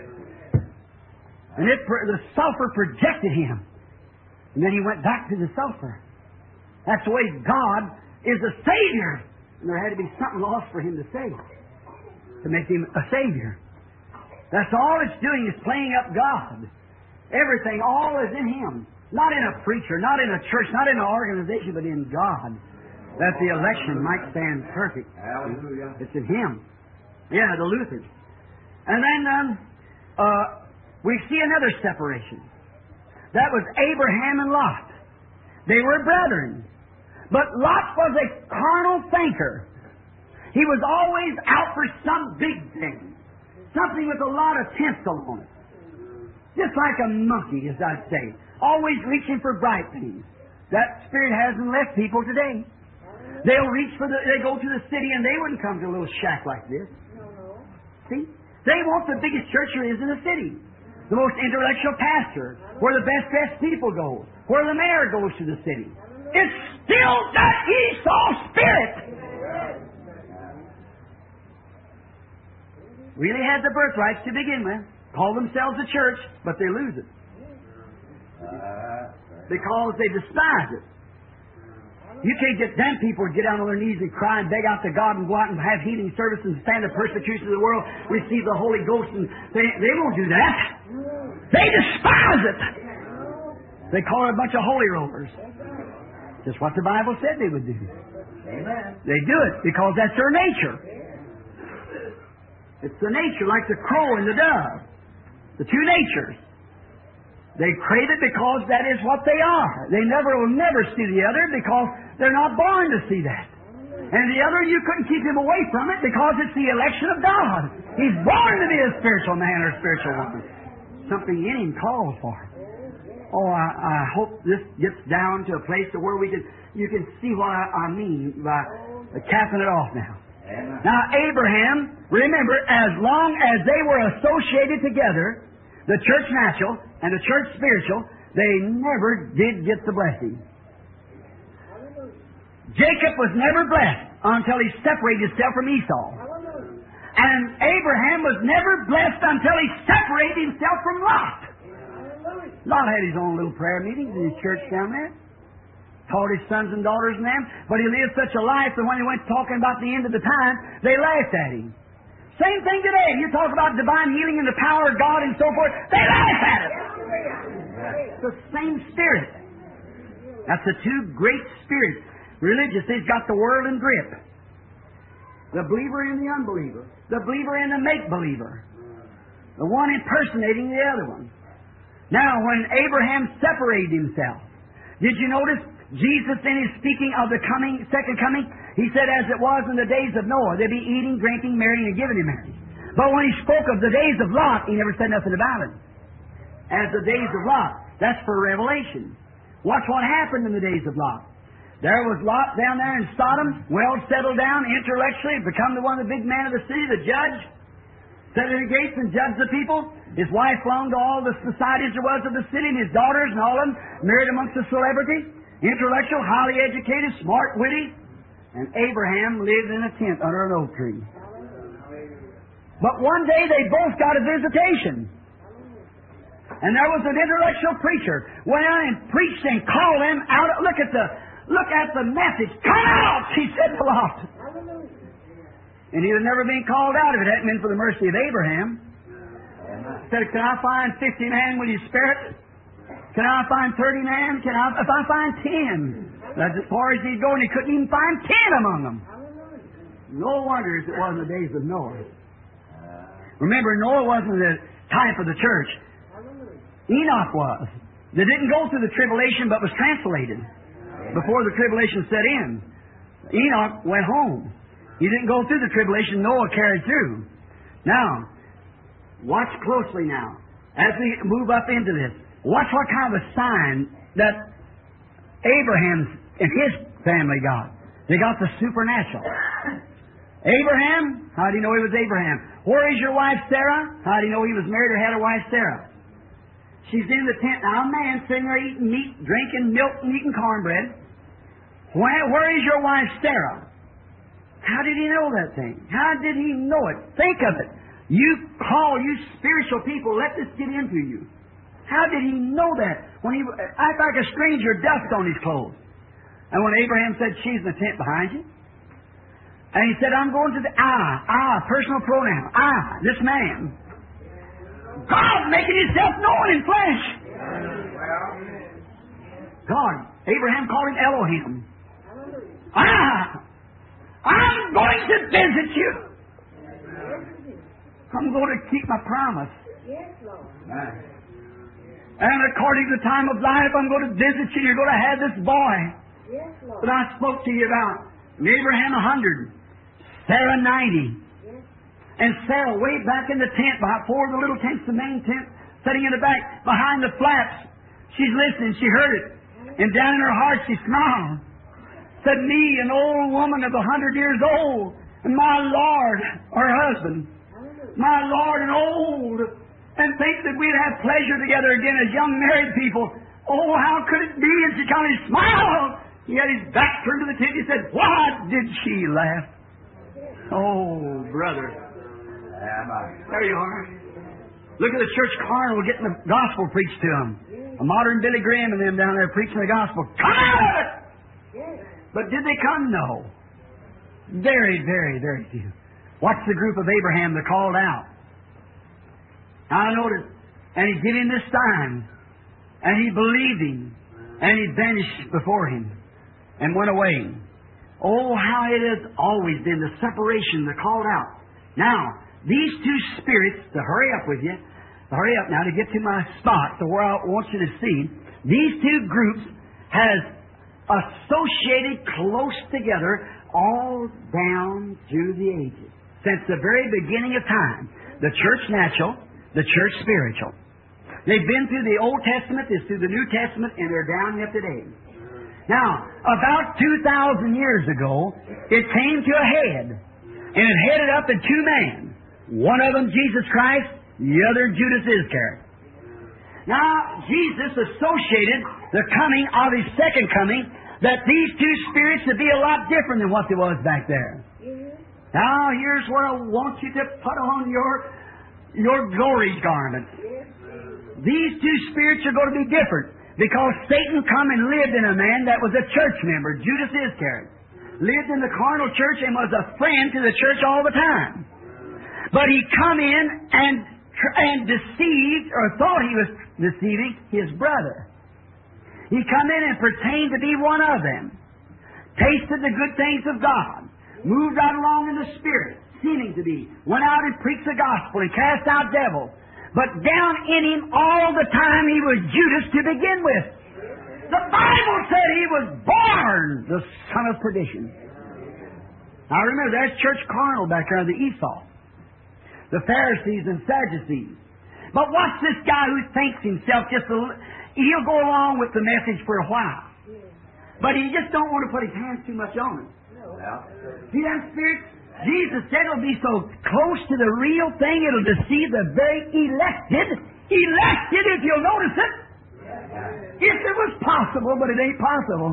And the sulfur projected him. And then he went back to the sulfur. That's the way God is a Savior. And there had to be something lost for Him to save, to make Him a Savior. That's all it's doing is playing up God. Everything, all is in Him. Not in a preacher, not in a church, not in an organization, but in God. That the election might stand perfect. Hallelujah. It's in Him. Yeah, the Lutherans. And then we see another separation. That was Abraham and Lot. They were brethren. But Lot was a carnal thinker. He was always out for some big thing. Something with a lot of tinsel on it. Just like a monkey, as I'd say. Always reaching for bright things. That spirit hasn't left people today. They'll they go to the city and they wouldn't come to a little shack like this. See? They want the biggest church there is in the city. The most intellectual pastor. Where the best dressed people go. Where the mayor goes to the city. It's still that Esau spirit. Really had the birthrights to begin with. Call themselves a church, but they lose it. Because they despise it. You can't get them people to get down on their knees and cry and beg out to God and go out and have healing services and stand the persecution of the world, receive the Holy Ghost, and they won't do that. They despise it. They call it a bunch of holy rollers. Just what the Bible said they would do. Amen. They do it because that's their nature. It's the nature, like the crow and the dove. The two natures. They crave it because that is what they are. They will never see the other because they're not born to see that. And the other, you couldn't keep him away from it because it's the election of God. He's born to be a spiritual man or a spiritual woman. Something in him calls for it. Oh, I hope this gets down to a place to where you can see what I mean by capping it off now. Amen. Now, Abraham, remember, as long as they were associated together, the church natural and the church spiritual, they never did get the blessing. Jacob was never blessed until he separated himself from Esau. And Abraham was never blessed until he separated himself from Lot. Lot had his own little prayer meetings in his church down there. Taught his sons and daughters and them. But he lived such a life that when he went talking about the end of the time, they laughed at him. Same thing today. You talk about divine healing and the power of God and so forth, they laugh at it. It's the same spirit. That's the two great spirits. Religious, he's got the world in grip. The believer and the unbeliever. The believer and the make-believer. The one impersonating the other one. Now, when Abraham separated himself, did you notice Jesus, in his speaking of the second coming, he said, as it was in the days of Noah, they'd be eating, drinking, marrying, and giving in marriage. But when he spoke of the days of Lot, he never said nothing about it. As the days of Lot, that's for Revelation. Watch what happened in the days of Lot. There was Lot down there in Sodom, well settled down intellectually, become the one of the big men of the city, the judge. Sat at the gates and judged the people. His wife belonged to all the societies there was of the city, and his daughters and all of them married amongst the celebrity, intellectual, highly educated, smart, witty. And Abraham lived in a tent under an oak tree. But one day they both got a visitation. And there was an intellectual preacher went out and preached and called them out. Look at the message. Come out, he said to Lot. And he'd have never been called out if it hadn't been for the mercy of Abraham. Said, can I find 50 men, will you spare it? Can I find 30 men? If I find 10? That's as far as he'd go, and he couldn't even find 10 among them. No wonder it was in the days of Noah. Remember, Noah wasn't the type of the church. Enoch was. They didn't go through the tribulation, but was translated before the tribulation set in. Enoch went home. He didn't go through the tribulation. Noah carried through. Now, watch closely now. As we move up into this, watch what kind of a sign that Abraham and his family got. They got the supernatural. Abraham, how do you know he was Abraham? Where is your wife Sarah? How do you know he was married or had a wife Sarah? She's in the tent. Now a man sitting there eating meat, drinking milk, and eating cornbread. Where is your wife Sarah? How did he know that thing? How did he know it? Think of it. You spiritual people, let this get into you. How did he know that? When he acted like a stranger, dust on his clothes. And when Abraham said, she's in the tent behind you. And he said, I'm going to the personal pronoun. This man. God making himself known in flesh. God. Abraham called him Elohim. I'm going to visit you. I'm going to keep my promise. And according to the time of life, I'm going to visit you. You're going to have this boy that I spoke to you about. And Abraham 100. Sarah 90. And Sarah way back in the tent, behind four of the little tents, the main tent, sitting in the back, behind the flaps. She's listening. She heard it. And down in her heart, she smiled. Said, me, an old woman of 100 years old, and my Lord, her husband, my Lord and old, and think that we'd have pleasure together again as young married people. Oh, how could it be? And she kind of smiled. He had his back turned to the tent. He said, why did she laugh? Oh, brother. There you are. Look at the church carnival getting the gospel preached to them. A modern Billy Graham and them down there preaching the gospel. Come out of it! But did they come? No. Very, very, very few. Watch the group of Abraham that called out. I noticed, and he gave him this sign, and he believed him, and he vanished before him, and went away. Oh, how it has always been, the separation, the called out. Now, these two spirits, to hurry up with you, hurry up now to get to my spot, to where I want you to see, these two groups has associated close together all down through the ages. Since the very beginning of time. The church natural, the church spiritual. They've been through the Old Testament, through the New Testament, and they're down yet today. Now, about 2,000 years ago, it came to a head, and it headed up in two men. One of them, Jesus Christ, the other, Judas Iscariot. Now, Jesus associated the coming of His second coming, that these two spirits would be a lot different than what they was back there. Now, here's what I want you to put on your glory garments. These two spirits are going to be different, because Satan come and lived in a man that was a church member, Judas Iscariot. Lived in the carnal church and was a friend to the church all the time. But he come in and deceived, or thought he was deceiving, his brother. He come in and pretended to be one of them. Tasted the good things of God. Moved right along in the Spirit, seeming to be. Went out and preached the gospel and cast out devils. But down in him all the time he was Judas to begin with. The Bible said he was born the son of perdition. Now remember, there's church carnal back there, the Esau. The Pharisees and Sadducees. But watch this guy who thinks himself he'll go along with the message for a while. But he just don't want to put his hands too much on it. See that spirit? Jesus said it'll be so close to the real thing, it'll deceive the very elected. Elected, if you'll notice it. If it was possible, but it ain't possible.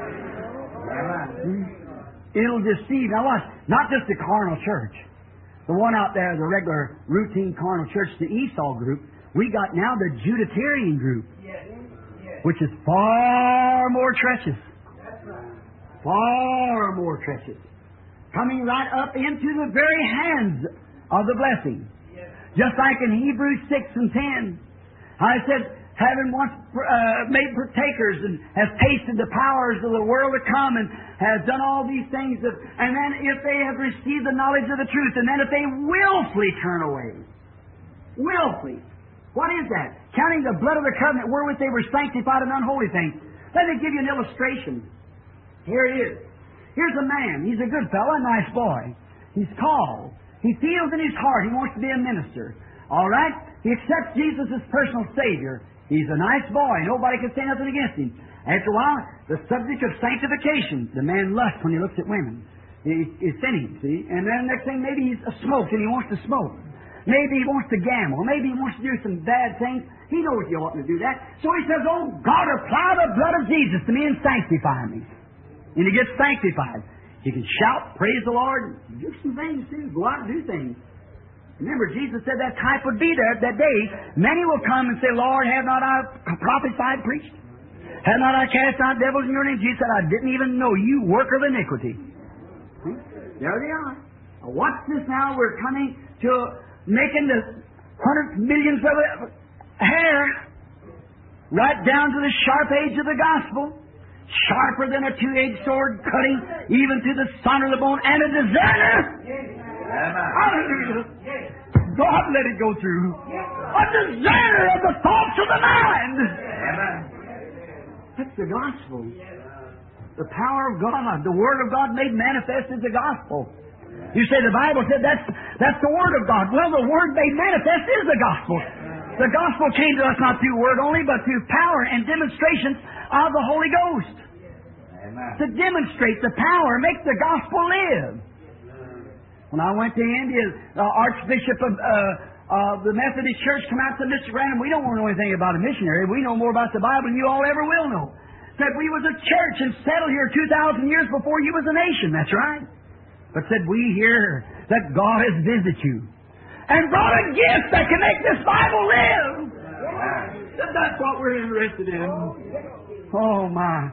It'll deceive. Now watch, not just the carnal church. The one out there, the regular routine carnal church, the Esau group. We got now the Judatarian group, which is far more treacherous. Far more treacherous. coming right up into the very hands of the blessing. Just like in Hebrews 6 and 10, I said, having once made partakers and has tasted the powers of the world to come and has done all these things, and then if they have received the knowledge of the truth, and then if they willfully turn away, willfully, what is that? Counting the blood of the covenant wherewith they were sanctified in unholy things. Let me give you an illustration. Here it is. Here's a man. He's a good fellow, a nice boy. He's called. He feels in his heart he wants to be a minister. All right? He accepts Jesus as personal Savior. He's a nice boy. Nobody can say nothing against him. After a while, the subject of sanctification, the man lusts when he looks at women. It's in him, see? And then the next thing, maybe he's smoked and he wants to smoke. Maybe he wants to gamble. Maybe he wants to do some bad things. He knows he oughtn't to do that. So he says, oh, God, apply the blood of Jesus to me and sanctify me. And he gets sanctified. He can shout, praise the Lord, do some things too. Go out and do things. Remember, Jesus said that type would be there that day. Many will come and say, Lord, have not I prophesied, preached? Have not I cast out devils in your name? Jesus said, I didn't even know you, worker of iniquity. See? There they are. Now watch this now. We're coming to making the hundreds, millions of hair right down to the sharp edge of the gospel. Sharper than a two-edged sword, cutting even to the son of the bone, and a deserter. Hallelujah. God let it go through. A deserter of the thoughts of the mind. That's the gospel. The power of God, the Word of God made manifest is the gospel. You say the Bible said that's the Word of God. Well, the Word made manifest is the gospel. The gospel came to us not through word only, but through power and demonstrations of the Holy Ghost. Amen. To demonstrate the power, make the gospel live. When I went to India, the Archbishop of the Methodist Church came out to Mr. Graham. We don't want to know anything about a missionary. We know more about the Bible than you all ever will know. Said we was a church and settled here 2,000 years before you was a nation. That's right. But said we hear that God has visited you and brought a gift that can make this Bible live. That's what we're interested in. Oh, my.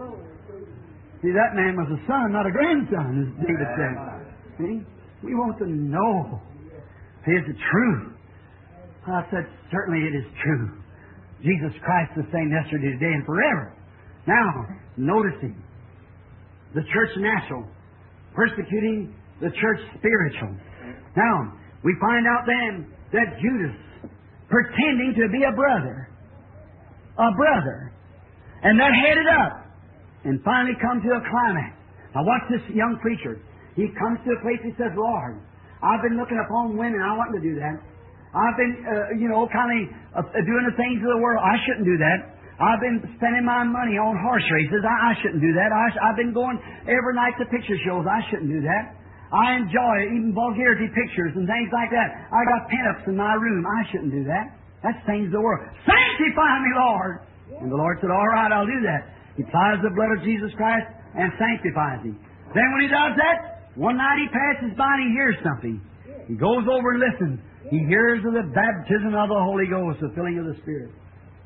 See, that man was a son, not a grandson, as David said. See? We want to know, is it true? I said, certainly it is true. Jesus Christ the same yesterday, today, and forever. Now, noticing the church natural, persecuting the church spiritual. Now, we find out then that Judas, pretending to be a brother, and that headed up, and finally come to a climax. Now watch this young preacher. He comes to a place, he says, Lord, I've been looking upon women, I want to do that. I've been, doing the things of the world. I shouldn't do that. I've been spending my money on horse races. I shouldn't do that. I've been going every night to picture shows. I shouldn't do that. I enjoy even vulgarity pictures and things like that. I got pin-ups in my room. I shouldn't do that. That's things of the world. Sanctify me, Lord. And the Lord said, all right, I'll do that. He applies the blood of Jesus Christ and sanctifies him. Then when he does that, one night he passes by and he hears something. He goes over and listens. He hears of the baptism of the Holy Ghost, the filling of the Spirit.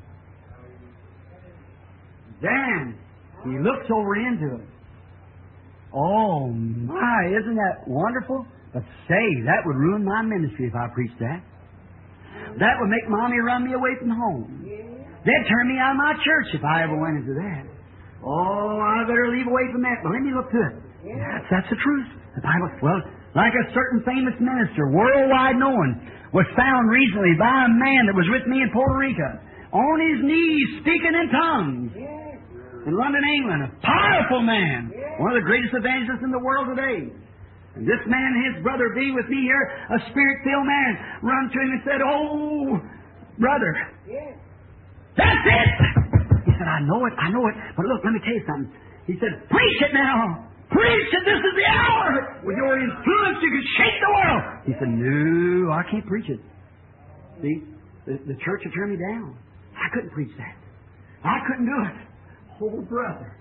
Then he looks over into it. Oh, my, isn't that wonderful? But say, that would ruin my ministry if I preached that. That would make Mommy run me away from home. They'd turn me out of my church if I ever went into that. Oh, I better leave away from that. But let me look to it. That's the truth. The Bible, well, like a certain famous minister, worldwide known, was found recently by a man that was with me in Puerto Rico, on his knees speaking in tongues. In London, England, a powerful man, one of the greatest evangelists in the world today. And this man and his brother being with me here, a spirit-filled man, run to him and said, oh, brother, that's it! He said, I know it, but look, let me tell you something. He said, preach it now! Preach it, this is the hour! With your influence, you can shake the world! He said, no, I can't preach it. See, the church had turned me down. I couldn't preach that. I couldn't do it. Oh, brother,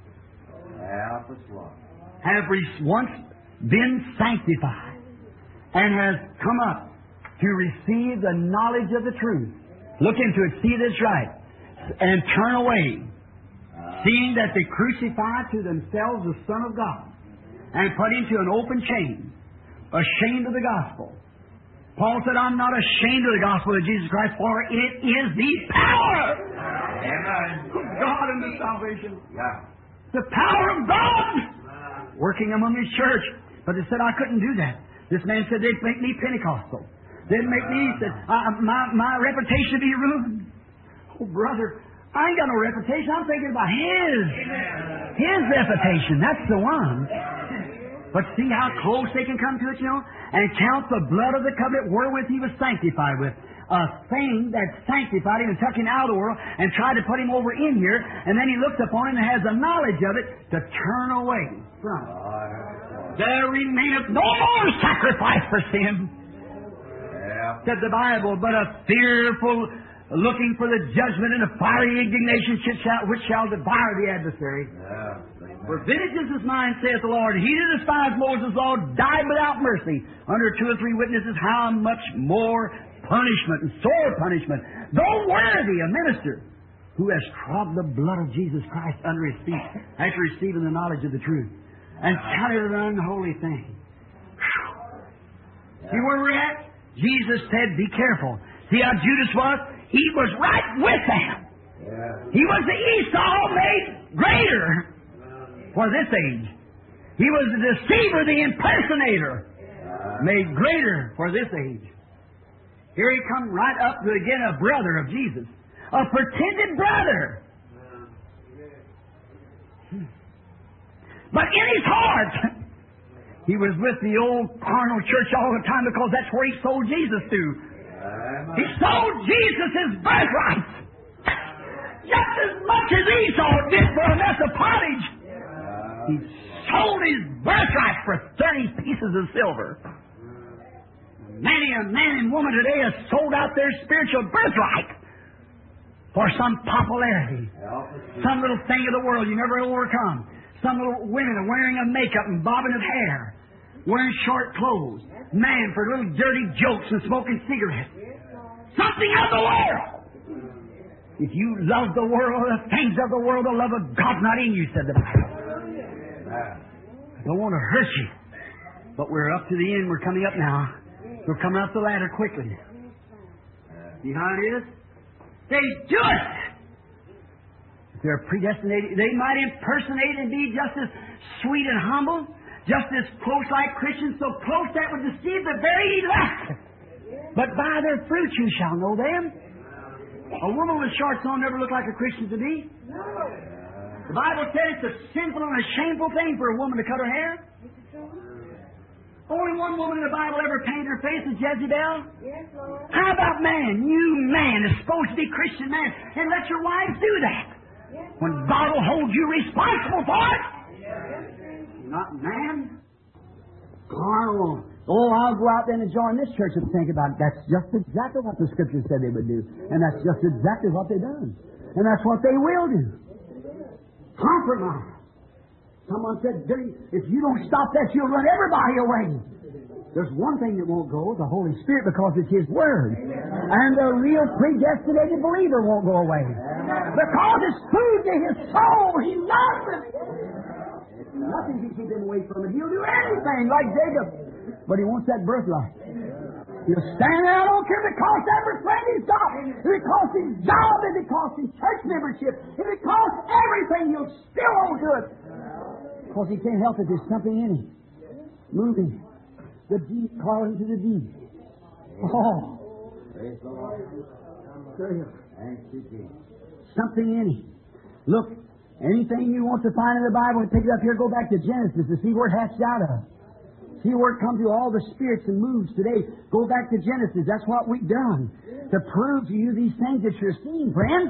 have once been sanctified and has come up to receive the knowledge of the truth. Look into it, see this right, and turn away, seeing that they crucify to themselves the Son of God, and put into an open chain, ashamed of the gospel. Paul said, I'm not ashamed of the gospel of Jesus Christ, for it is the power of God unto salvation. The power of God working among His church. But they said I couldn't do that. This man said they'd make me Pentecostal. They'd make me, my reputation would be ruined. Oh, brother, I ain't got no reputation. I'm thinking about His reputation. That's the one. But see how close they can come to it, you know? And count the blood of the covenant wherewith He was sanctified with. A thing that sanctified Him and took Him out of the world and tried to put Him over in here, and then He looks upon Him and has the knowledge of it to turn away from it. There remaineth no more sacrifice for sin, said the Bible, but a fearful looking for the judgment and a fiery indignation which shall devour the adversary. For vengeance is mine, saith the Lord. He that despised Moses' law died without mercy. Under 2 or 3 witnesses, how much more punishment and sore punishment, though worthy a minister who has trod the blood of Jesus Christ under his feet after receiving the knowledge of the truth and counted it an unholy thing. See where we're at? Jesus said, be careful. See how Judas was? He was right with them. He was the Esau made greater for this age. He was the deceiver, the impersonator, made greater for this age. Here he come right up to again a brother of Jesus, a pretended brother. But in his heart, he was with the old carnal church all the time because that's where he sold Jesus to. He sold Jesus his birthright just as much as Esau did for a mess of pottage. He sold his birthright for 30 pieces of silver. Many a man and woman today has sold out their spiritual birthright for some popularity, some little thing of the world you never overcome. Some little women are wearing a makeup and bobbing of hair, wearing short clothes. Man, for little dirty jokes and smoking cigarettes. Something of the world. If you love the world, the things of the world, the love of God's not in you, said the Bible. I don't want to hurt you, but we're up to the end. We're coming up now. We're coming up the ladder quickly. See how it is? They do it. If they're predestinated, they might impersonate and be just as sweet and humble, just as close like Christians, so close that would deceive the very elect. But by their fruits you shall know them. A woman with shorts on never looked like a Christian to me. The Bible said it's a sinful and a shameful thing for a woman to cut her hair. Only one woman in the Bible ever painted her face as Jezebel. Yes, Lord. How about man? You man is supposed to be Christian man, and let your wives do that. Yes, When God will hold you responsible for it. Not man. Carnal. Oh, I'll go out there and join this church and think about it. That's just exactly what the Scripture said they would do. And that's just exactly what they've done. And that's what they will do. Compromise. Someone said, if you don't stop that, you'll run everybody away. There's one thing that won't go, the Holy Spirit, because it's His Word. And the real predestinated believer won't go away. Because it's food to his soul. He loves it. Nothing can keep him away from it. He'll do anything like Jacob. But he wants that birthright. He'll stand there, I don't care if it costs every friend he's got. If it costs his job, if it costs his church membership, if it costs everything, he'll still hold to it. Because he can't help it. There's something in him. Moving. The deep calling to the deep. Oh. Something in him. Look, anything you want to find in the Bible, pick it up here, go back to Genesis to see where it hatched out of. See where it comes to all the spirits and moves today. Go back to Genesis. That's what we've done. To prove to you these things that you're seeing, friends.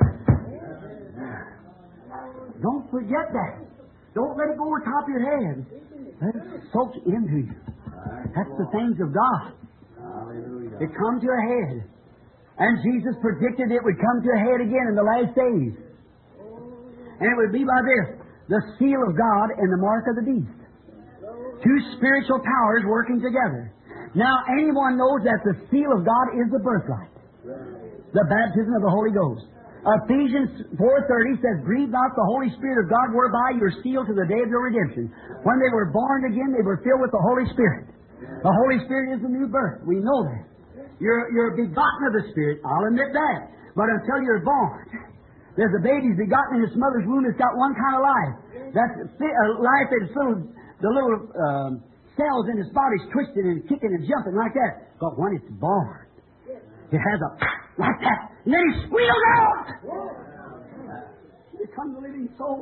Don't forget that. Don't let it go over top of your head. Let it soak into you. That's the things of God. It comes to a head. And Jesus predicted it would come to a head again in the last days. And it would be by this, the seal of God and the mark of the beast. Two spiritual powers working together. Now, anyone knows that the seal of God is the birthright. The baptism of the Holy Ghost. Ephesians 4:30 says, "Grieve not the Holy Spirit of God, whereby you are sealed to the day of your redemption." When they were born again, they were filled with the Holy Spirit. The Holy Spirit is the new birth. We know that. You're begotten of the Spirit. I'll admit that. But until you're born, there's a baby's begotten in its mother's womb. It's got one kind of life. That's a life that's the little cells in its body's twisted and kicking and jumping like that. But when it's born, it has a like that. And then he squeals out. He becomes a living soul.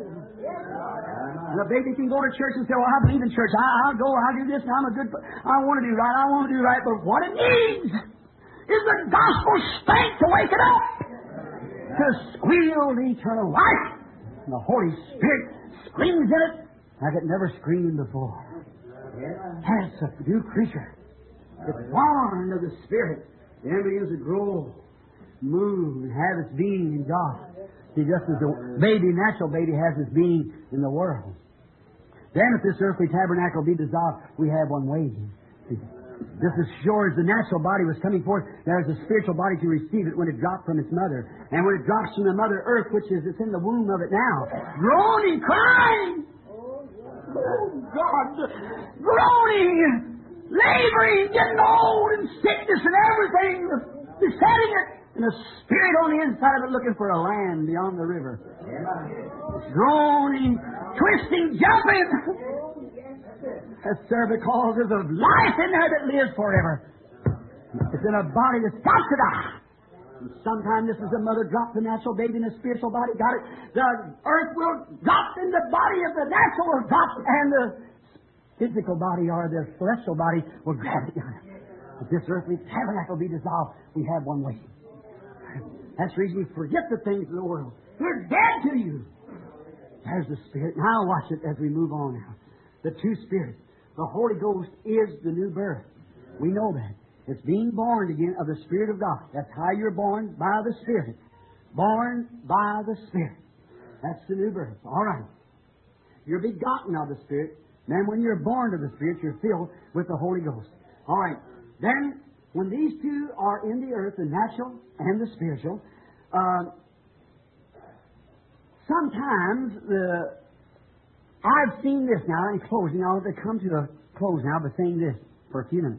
And a baby can go to church and say, "Well, I believe in church. I'll go. I'll do this. And I'm a good. I want to do right. I want to do right." But what it needs is the gospel spank to wake it up, to squeal the eternal life. And the Holy Spirit screams in it like it never screamed before. That's a new creature. It's born of the Spirit. Then it begins to grow, move, and have its being in God. See, just as the baby, natural baby, has its being in the world. Then if this earthly tabernacle be dissolved, we have one waiting. See, just as sure as the natural body was coming forth, there is a spiritual body to receive it when it dropped from its mother. And when it drops from the mother earth, which is it's in the womb of it now, groaning, crying. Oh, God! Groaning! Laboring, getting old, and sickness and everything, besetting it, and a spirit on the inside of it looking for a land beyond the river. Groaning, twisting, jumping. That's there because there's a life in there that lives forever. It's in a body that's got to die. And sometime this is a mother dropped the natural baby in a spiritual body, got it. The earth will drop in the body of the natural will drop, and the physical body or the celestial body will grab it. If this earthly tabernacle be dissolved, we have one waiting. That's the reason we forget the things of the world. They're dead to you. There's the Spirit. Now watch it as we move on now. The two spirits. The Holy Ghost is the new birth. We know that. It's being born again of the Spirit of God. That's how you're born, by the Spirit. Born by the Spirit. That's the new birth. All right. You're begotten of the Spirit. Then when you're born of the Spirit, you're filled with the Holy Ghost. All right. Then, when these two are in the earth, the natural and the spiritual, sometimes I've seen this now in closing. I'll have to come to a close now by saying this for a few minutes.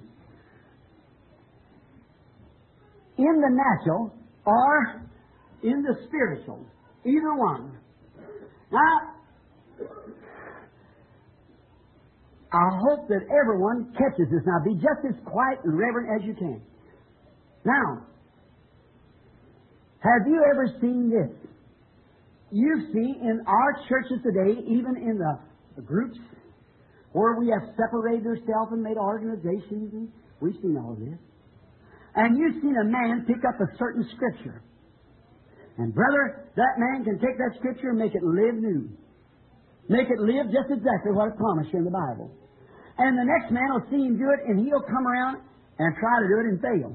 In the natural or in the spiritual, either one. Now, I hope that everyone catches this now. Be just as quiet and reverent as you can. Now, have you ever seen this? You see in our churches today, even in the groups where we have separated ourselves and made organizations, and we've seen all of this. And you've seen a man pick up a certain scripture. And brother, that man can take that scripture and make it live new. Make it live just exactly what it promised you in the Bible. And the next man will see him do it, and he'll come around and try to do it and fail.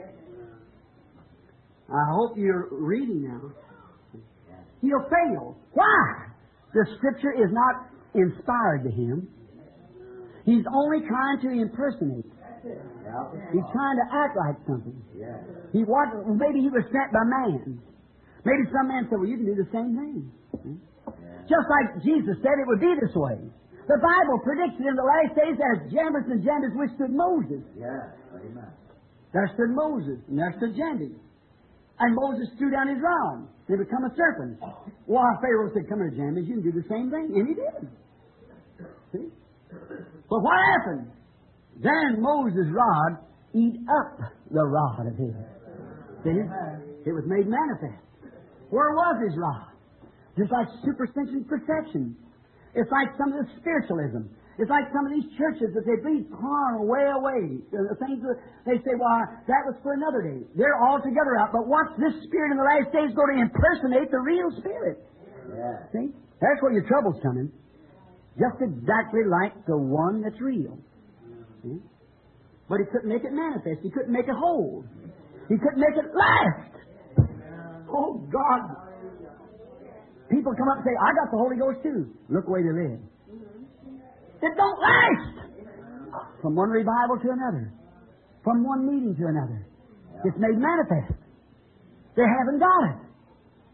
I hope you're reading now. He'll fail. Why? The Scripture is not inspired to him. He's only trying to impersonate. He's trying to act like something. Maybe he was sent by man. Maybe some man said, "Well, you can do the same thing." Just like Jesus said it would be this way. The Bible predicts it in the last days as Jannes and Jambres withstood Moses. There stood Moses, and there stood Jambres. And Moses threw down his rod. They become a serpent. Well, Pharaoh said, "Come here, Jambres, you can do the same thing." And he did. See? But what happened? Then Moses' rod eat up the rod of his. See? It was made manifest. Where was his rod? Just like superstition perception. It's like some of the spiritualism. It's like some of these churches that they bleed carnal way away. The things that they say, "Well, that was for another day." They're all together out. But watch, this Spirit in the last days going to impersonate the real Spirit. See? That's where your trouble's coming. Just exactly like the one that's real. See? But he couldn't make it manifest. He couldn't make it whole. He couldn't make it last. Oh, God. People come up and say, "I got the Holy Ghost too." Look the way they live. It don't last. From one revival to another. From one meeting to another. It's made manifest. They haven't got it.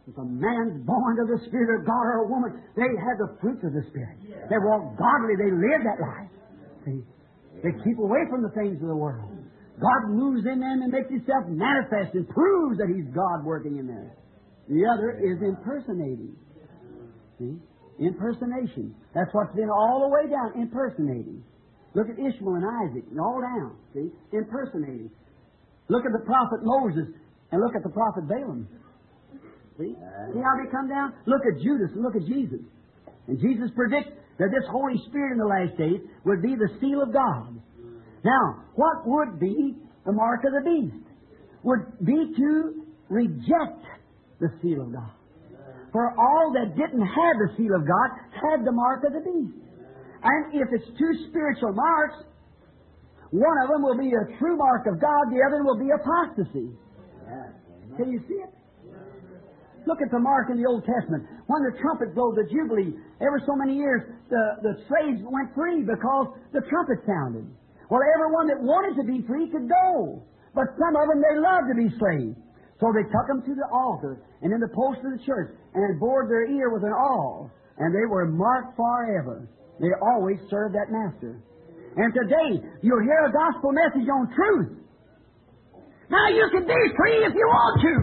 If a man's born of the Spirit of God or a woman, they have the fruits of the Spirit. They walk godly. They live that life. See? They keep away from the things of the world. God moves in them and makes Himself manifest and proves that He's God working in them. The other is impersonating. See? Impersonation. That's what's been all the way down. Impersonating. Look at Ishmael and Isaac and all down. See? Impersonating. Look at the prophet Moses and look at the prophet Balaam. See? See how they come down? Look at Judas and look at Jesus. And Jesus predicts that this Holy Spirit in the last days would be the seal of God. Now, what would be the mark of the beast? Would be to reject the seal of God. For all that didn't have the seal of God had the mark of the beast. And if it's two spiritual marks, one of them will be a true mark of God, the other will be apostasy. Can you see it? Look at the mark in the Old Testament. When the trumpet blew the Jubilee, ever so many years, the slaves went free because the trumpet sounded. Well, everyone that wanted to be free could go. But some of them, they loved to be slaves. So they took them to the altar and in the post of the church and bored their ear with an awl. And they were marked forever. They always served that master. And today, you'll hear a gospel message on truth. Now you can be free if you want to.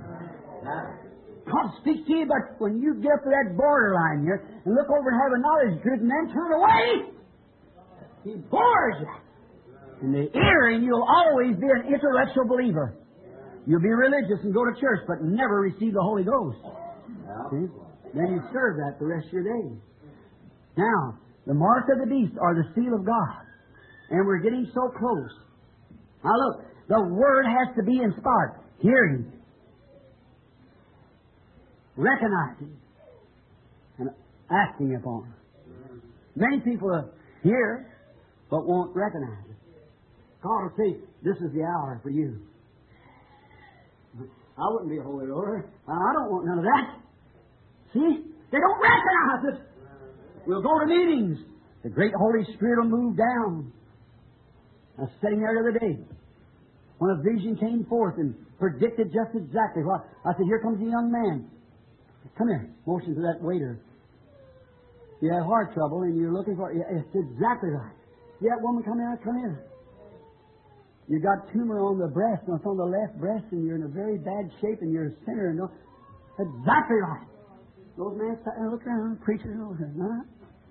God speaks to you, but when you get up to that borderline here and look over and have a knowledge of truth and then turn away, He bores you in the ear, and you'll always be an intellectual believer. You'll be religious and go to church, but never receive the Holy Ghost. See? Then you serve that the rest of your days. Now, the mark of the beast are the seal of God. And we're getting so close. Now look, the Word has to be inspired. Hearing, recognizing, and acting upon. Many people hear, but won't recognize it. God will say, this is the hour for you. I wouldn't be a holy roller. I don't want none of that. See? They don't recognize it. We'll go to meetings. The great Holy Spirit will move down. I was sitting there the other day when a vision came forth and predicted just exactly what. I said, here comes a young man. Come here. Motion to that waiter. You have heart trouble and you're looking for... It's exactly right. Yeah, woman, come here. Come here. You got tumor on the breast, and it's on the left breast, and you're in a very bad shape, and you're a sinner. And exactly right. Those men sat and look around, preachers and all that. Huh?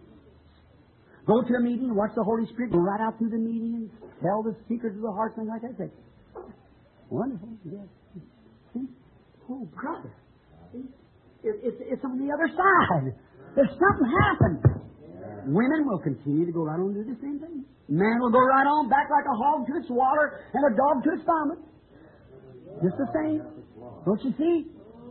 Go to a meeting, watch the Holy Spirit, go right out through the meeting and tell the secrets of the heart, things like that. Say, wonderful. Yes. See? Oh, brother. See? It's on the other side. There's something happened. Women will continue to go right on and do the same thing. Man will go right on back like a hog to its water and a dog to its vomit. Just the same. Don't you see?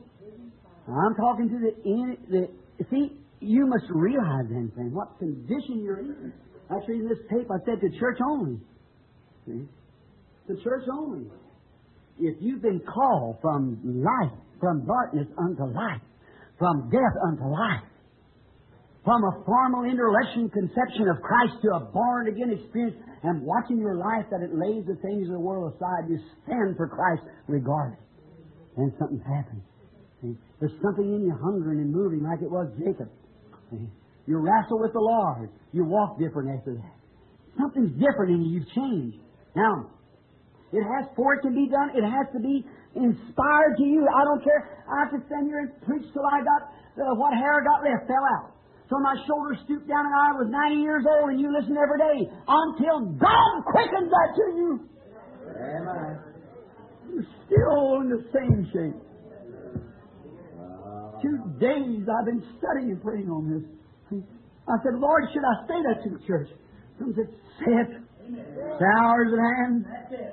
I'm talking to the see, you must realize then, friend, what condition you're in. Actually, in this tape, I said to church only. See? To church only. If you've been called from life, from darkness unto light, from death unto life, from a formal intellectual conception of Christ to a born-again experience, and watching your life that it lays the things of the world aside, you stand for Christ regardless. And something's happened. See? There's something in you hungering and moving like it was Jacob. See? You wrestle with the Lord. You walk different after that. Something's different in you. You've changed. Now, it has, for it to be done, it has to be inspired to you. I don't care. I have to stand here and preach till I got, what hair I got left fell out. So my shoulders stooped down and I was 90 years old and you listen every day until God quickens that to you. Amen. You're still in the same shape. 2 days I've been studying and praying on this. I said, Lord, should I say that to the church? Someone said, say it. The hour's at hand.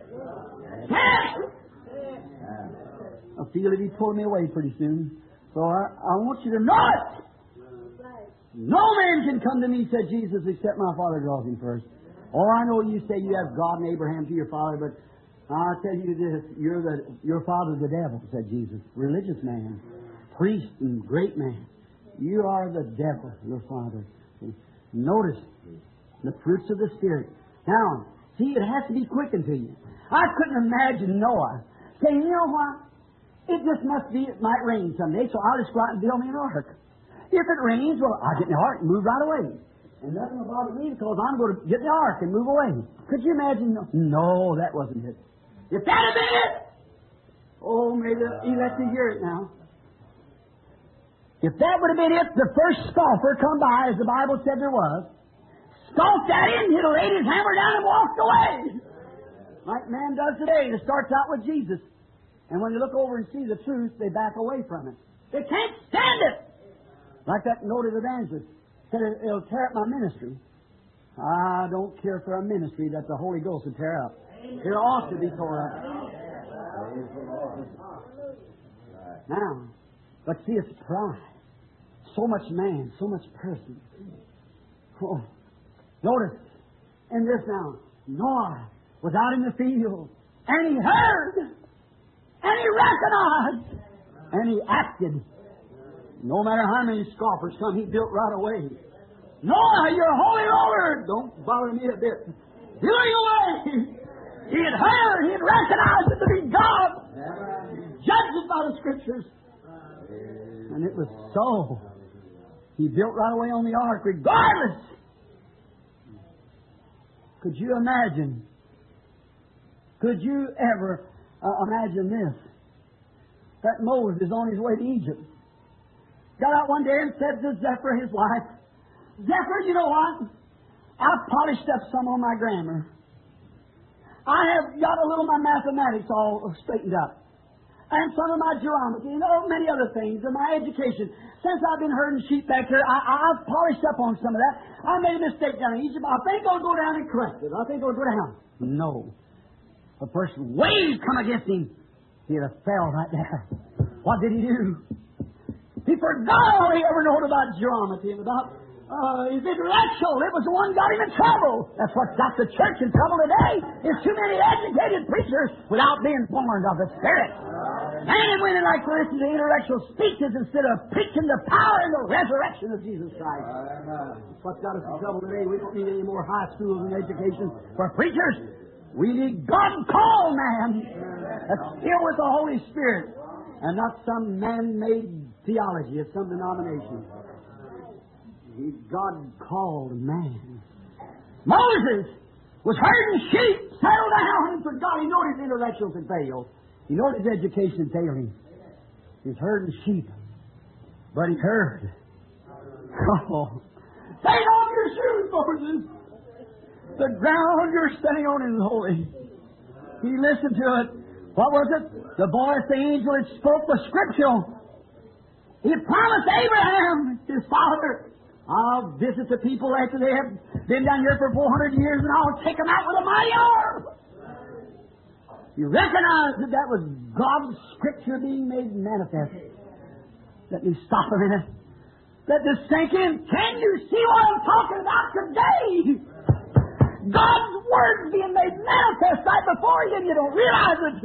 I feel that He's pulling me away pretty soon. So I want you to know it. No man can come to me, said Jesus, except my Father draws him first. Oh, I know you say you have God and Abraham to your father, but I'll tell you this, your father's the devil, said Jesus. Religious man, priest and great man. You are the devil, your father. Notice the fruits of the Spirit. Now, see, it has to be quickened to you. I couldn't imagine Noah saying, you know what? It just must be, it might rain someday, so I'll just go out and build me an ark. If it rains, well, I'll get in the ark and move right away. And nothing will bother me because I'm going to get in the ark and move away. Could you imagine? No, that wasn't it. If that had been it, oh, maybe he lets you hear it now. If that would have been it, the first scoffer come by, as the Bible said there was, scoffed at him, he'd have laid his hammer down and walked away. Like man does today, that starts out with Jesus. And when they look over and see the truth, they back away from it. They can't stand it. Like that noted evangelist said, it'll tear up my ministry. I don't care for a ministry that the Holy Ghost would tear up. It ought to be torn up. Now, but see, it's pride. So much man, so much person. Oh, notice, in this now, Noah was out in the field, and he heard, and he recognized, and he acted. No matter how many scoffers come, he built right away. Noah, you're a holy roller. Don't bother me a bit. Building away. He had heard, he had recognized it to be God. Judged by the Scriptures. And it was so. He built right away on the ark, regardless. Could you imagine? Could you ever imagine this? That Moses is on his way to Egypt. Got out one day and said to Zephyr, his wife, Zephyr, you know what? I've polished up some on my grammar. I have got a little of my mathematics all straightened up. And some of my geometry, and many other things, and my education. Since I've been herding sheep back here, I've polished up on some of that. I made a mistake down in Egypt. I think I'll go down and correct it. I think I'll go down. No. The first wave come against him, he'd have fell right there. What did he do? He forgot all he ever known about geometry and about his intellectual. It was the one got him in trouble. That's what got the church in trouble today. There's too many educated preachers without being born of the Spirit. Men and women like to listen to intellectual speeches instead of preaching the power and the resurrection of Jesus Christ. That's what's got us in trouble today. We don't need any more high schools and education for preachers. We need God-called man that's filled with the Holy Spirit and not some man-made theology of some denomination. He's God-called man. Moses was herding sheep, settled down, and forgot. He knew his intellectuals had failed. He knew his education had failed him. He's herding sheep. But he heard. Oh, take off your shoes, Moses. The ground you're standing on is holy. He listened to it. What was it? The voice the angel had spoke was scriptural. He promised Abraham, his father, I'll visit the people after they have been down here for 400 years and I'll take them out with a mighty arm. He recognized that that was God's scripture being made manifest. Let me stop a minute. Let this sink in. Can you see what I'm talking about today? God's Word being made manifest right before you and you don't realize it.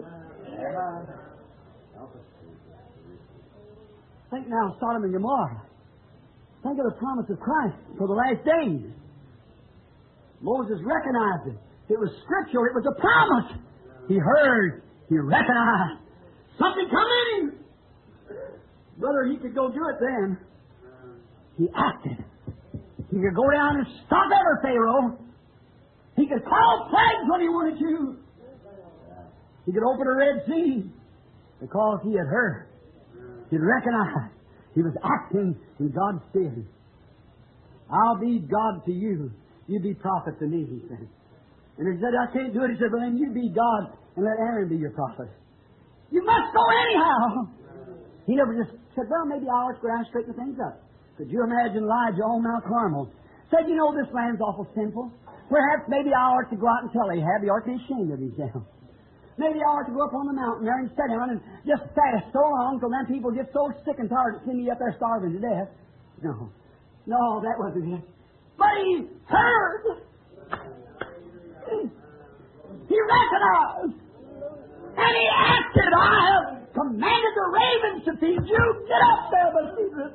Think now Sodom and Gomorrah. Think of the promise of Christ for the last days. Moses recognized it. It was scriptural. It was a promise. He heard. He recognized. Something come in him. Brother, he could go do it then. He acted. He could go down and stop ever Pharaoh. He could call plagues when he wanted to. He could open a Red Sea because he had heard. He'd recognized. He was acting in God's spirit. I'll be God to you. You be prophet to me, he said. And he said, I can't do it. He said, well, then you be God and let Aaron be your prophet. You must go anyhow. He never just said, well, maybe I'll go down and straighten things up. Could you imagine Elijah on Mount Carmel? Said, you know, this land's awful sinful. Perhaps maybe I ought to go out and tell Ahab he ought to be ashamed of himself. Maybe I ought to go up on the mountain there and sit down and just fast so long till then people get so sick and tired to see me up there starving to death. No, that wasn't it. But he heard. He recognized. And he acted. I have commanded the ravens to feed you. Get up there, believers.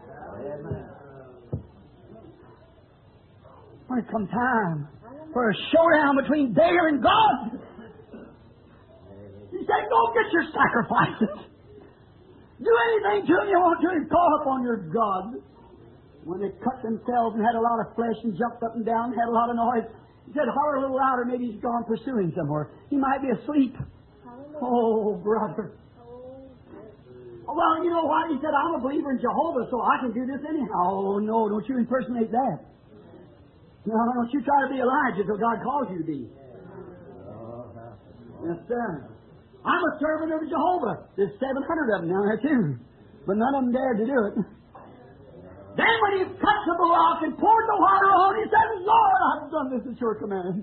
When it comes time for a showdown between Baal and God, he said, go get your sacrifices. Do anything to him you want to and call upon your God. When they cut themselves and had a lot of flesh and jumped up and down, had a lot of noise, he said, holler a little louder, maybe he's gone pursuing somewhere. He might be asleep. Oh, brother. Well, you know what? He said, I'm a believer in Jehovah, so I can do this anyhow. Oh, no, don't you impersonate that. No, don't you try to be Elijah till God calls you to be. Yes, sir. I'm a servant of Jehovah. There's 700 of them down there, too. But none of them dared to do it. Then when he cut the rock and poured the water on, he said, Lord, I've done this at your command.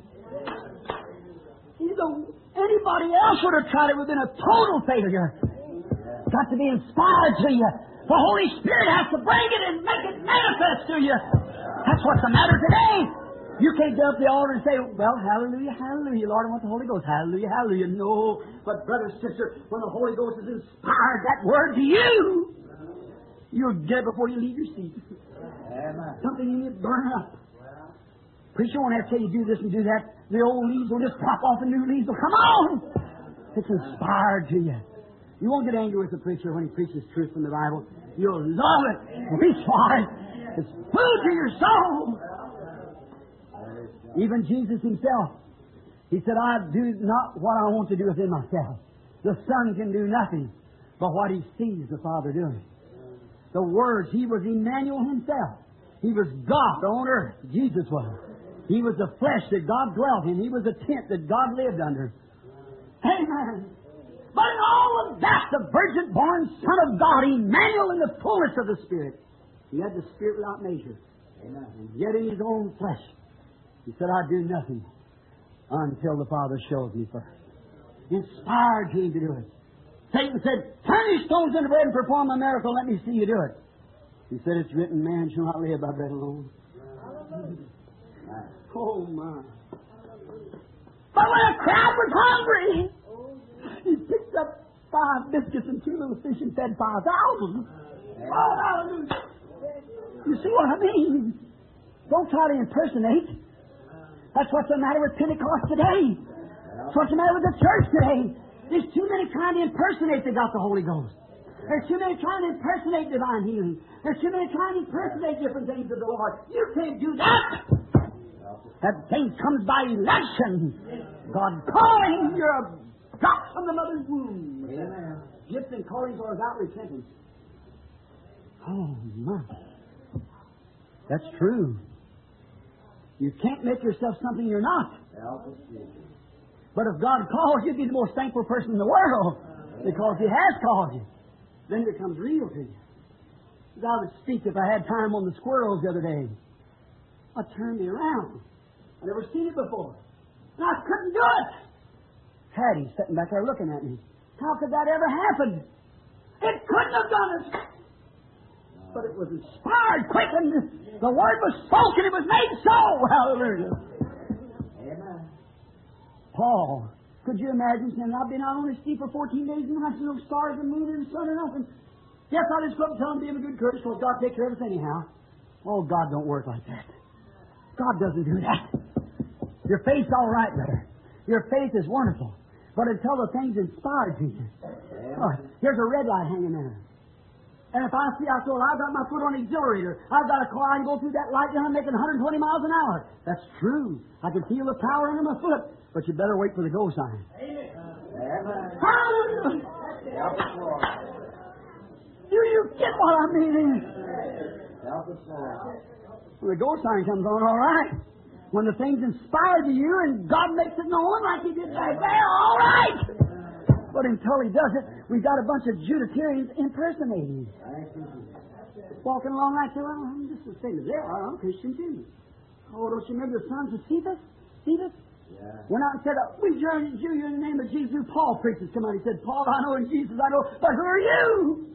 Anybody else would have tried it would have been a total failure. It's got to be inspired to you. The Holy Spirit has to bring it and make it manifest to you. That's what's the matter today. You can't get up the altar and say, well, hallelujah, hallelujah, Lord, I want the Holy Ghost. Hallelujah, hallelujah. No. But brother, sister, when the Holy Ghost has inspired that word to you, you'll get it before you leave your seat. Amen. Something in you burn up. Preacher won't have to tell you do this and do that. The old leaves will just pop off and new leaves will come on. It's inspired to you. You won't get angry with the preacher when he preaches truth from the Bible. You'll love it. Reach for it. It's food to your soul. Even Jesus himself, he said, I do not what I want to do within myself. The Son can do nothing but what he sees the Father doing. The words, he was Emmanuel himself. He was God on earth. Jesus was. He was the flesh that God dwelt in. He was a tent that God lived under. Amen. But in all of that, the virgin-born Son of God, Emmanuel in the fullness of the Spirit. He had the Spirit without measure. Amen. And yet in his own flesh, he said, I do nothing until the Father shows me first. Inspired him to do it. Satan said, turn these stones into bread and perform a miracle. Let me see you do it. He said, it's written, man shall not live by bread alone. Oh, my. But when a crowd was hungry, he picked up 5 biscuits and 2 little fish and fed 5,000. Oh, hallelujah. You see what I mean? Don't try to impersonate. That's what's the matter with Pentecost today. That's what's the matter with the church today. There's too many trying to impersonate they got the Holy Ghost. There's too many trying to impersonate divine healing. There's too many trying to impersonate different things of the Lord. You can't do that. That thing comes by election. God calling. You're a drop from the mother's womb. Amen. Gifts and callings are without repentance. Oh, my. That's true. You can't make yourself something you're not. But if God calls you, be the most thankful person in the world because He has called you. Then it becomes real to you. I would speak if I had time on the squirrels the other day. I turned me around. I'd never seen it before. And I couldn't do it. Hattie sitting back there looking at me. How could that ever happen? It couldn't have done it. But it was inspired, quickened. The Word was spoken. It was made so. Hallelujah. Amen. Paul, could you imagine saying, I've been out on the sea for 14 days and I see no stars and moon and sun or nothing. Yes, I just couldn't tell him to be of a good courage because God takes care of us anyhow. Oh, God don't work like that. God doesn't do that. Your faith's all right, brother. Your faith is wonderful. But until the thing's inspired to you. Oh, here's a red light hanging there. And if I see, I've got my foot on the exhilarator. I've got a car, I can go through that light and I'm making 120 miles an hour. That's true. I can feel the power under my foot. But you better wait for the go sign. Amen. Hallelujah. Do you get what I mean? When the go sign comes on, all right. When the thing's inspired to you and God makes it known like He did right there, all right. But until He does it, we've got a bunch of Judatarians impersonating. Walking along like, well, I'm just the same as they are. I'm a Christian too. Oh, don't you remember the sons of Cephas? Cephas? Yeah. Went out and said, we join you in the name of Jesus. Paul preaches. Come on, he said, Paul, I know, and Jesus, I know, but who are you?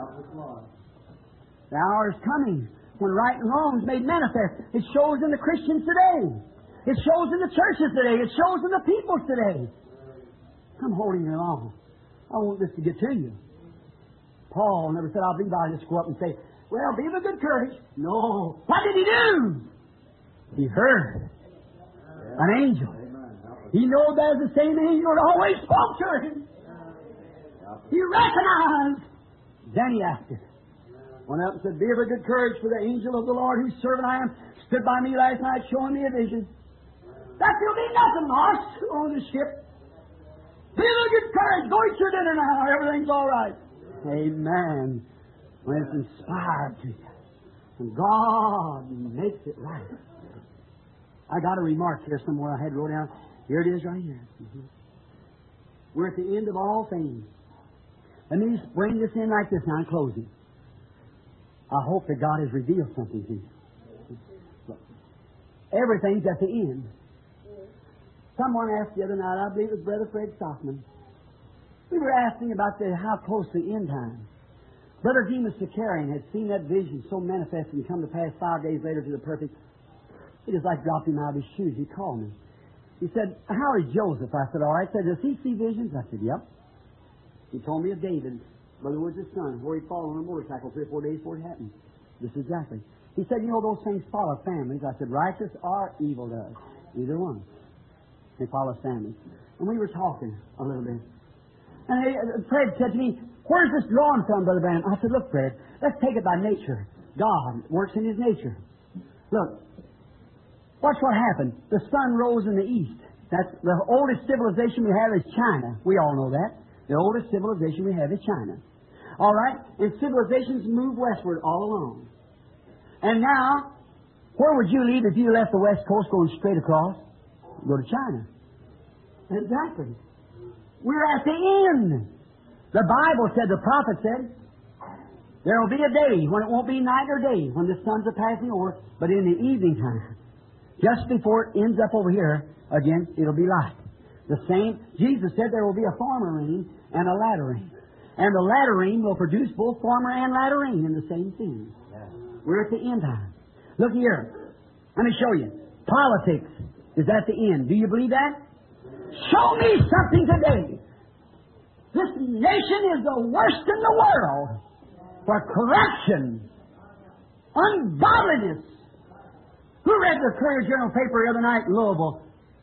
The hour is coming when right and wrong is made manifest. It shows in the Christians today. It shows in the churches today. It shows in the people today. I'm holding you along. I want this to get to you. Paul never said, I'll be by. Just go up and say, well, be of a good courage. No. What did he do? He heard an angel. He knew that the same angel that always spoke to him. He recognized Then he acted. Went up and said, "Be of a good courage, for the angel of the Lord, whose servant I am, stood by me last night, showing me a vision." That will be nothing lost on the ship. Be of a good courage. Go eat your dinner now. Everything's all right. Amen. When it's inspired to you, and God makes it right. I got a remark here somewhere I had wrote down. Here it is right here. We're at the end of all things. Let me just bring this in like this now in closing. I hope that God has revealed something to you. Look, everything's at the end. Someone asked the other night, I believe it was Brother Fred Stockman. We were asking about how close the end time. Brother Demas Zakarian had seen that vision so manifest and come to pass 5 days later to the perfect. He just like dropped him out of his shoes. He called me. He said, "How is Joseph?" I said, "All right." He said, "Does he see visions?" I said, "Yep." He told me of David, Brother Woods' son, where he'd fallen on a motorcycle 3 or 4 days before it happened. Just exactly. He said, "You know, those things follow families." I said, "Righteous or evil does. Either one. They follow families." And we were talking a little bit. And Fred said to me, "Where's this drawn from, Brother Branham?" I said, "Look, Fred, let's take it by nature. God works in His nature. Look, watch what happened. The sun rose in the east. That's the oldest civilization we have is China. We all know that. The oldest civilization we have is China. All right? And civilizations move westward all along. And now, where would you leave if you left the west coast going straight across? Go to China. Exactly. We're at the end. The Bible said, the prophet said, there will be a day when it won't be night or day, when the suns are passing over, but in the evening time, just before it ends up over here, again, it'll be light. The same, Jesus said there will be a former rain and a latter rain. And the latter rain will produce both former and latter rain in the same thing. We're at the end time. Look here. Let me show you. Politics is at the end. Do you believe that? Show me something today. This nation is the worst in the world for corruption, ungodliness. Who read the Courier Journal paper the other night in Louisville?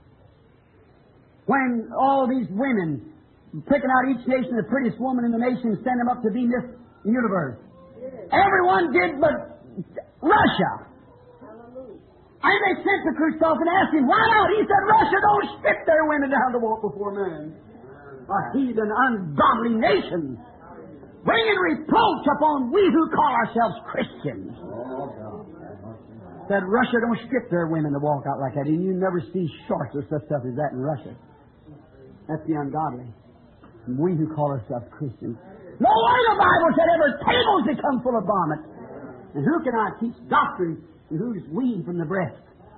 When all these women, picking out each nation the prettiest woman in the nation and send them up to be Miss Universe. Everyone did but Russia. And they sent to Khrushchev and asked him, "Why not?" He said, "Russia don't strip their women down to walk before men. A heathen, ungodly nation, bringing reproach upon we who call ourselves Christians." Said Russia don't strip their women to walk out like that. And you never see shorts or such stuff as that in Russia. That's the ungodly. And we who call ourselves Christians. No wonder the Bible said every table's become full of vomit. And who can I teach doctrine and who's weaned from the breast?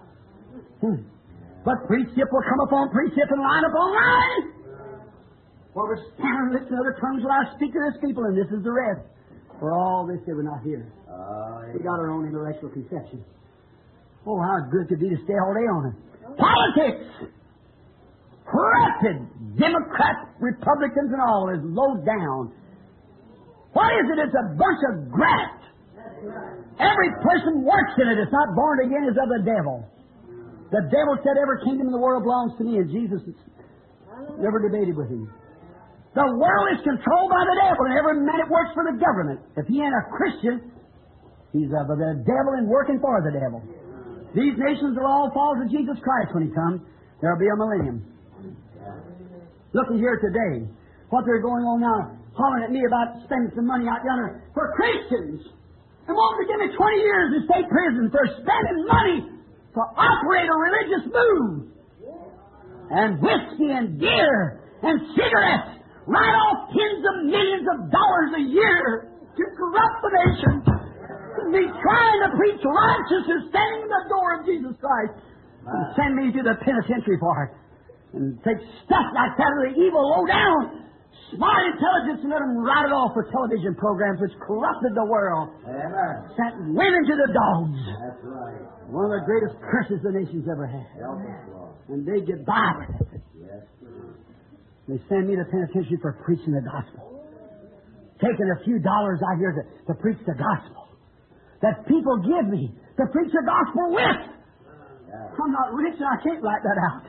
But precept will come upon precept and line upon line. For the stammer lips and other tongues will I speak to this people, and this is the rest. For all this they were not here. We got our own intellectual conception. Oh, how good it could be to stay all day on it. Politics! Corrupted! Democrats, Republicans, and all is low down. What is it? It's a bunch of graft. Every person works in it. It's not born again, is of the devil. The devil said every kingdom in the world belongs to me, and Jesus never debated with him. The world is controlled by the devil, and every man it works for the government. If he ain't a Christian, he's of the devil and working for the devil. These nations will all fall to Jesus Christ when He comes. There'll be a millennium. Looking here today, what they're going on now, hollering at me about spending some money out yonder for Christians. And wanting to give me 20 years in state prison for spending money to operate a religious move. And whiskey and beer and cigarettes right off tens of millions of dollars a year to corrupt the nation. Me trying to preach righteousness, standing in the door of Jesus Christ, and send me to the penitentiary for it, and take stuff like that of the evil low down, smart intelligence, and let them write it off for television programs which corrupted the world. Amen. Sent women to the dogs. That's right. One of the greatest curses the nation's ever had. And they get by with it. Yes, sir. They send me to penitentiary for preaching the gospel, taking a few dollars out here to preach the gospel that people give me to preach the gospel with. I'm not rich and I can't write that out.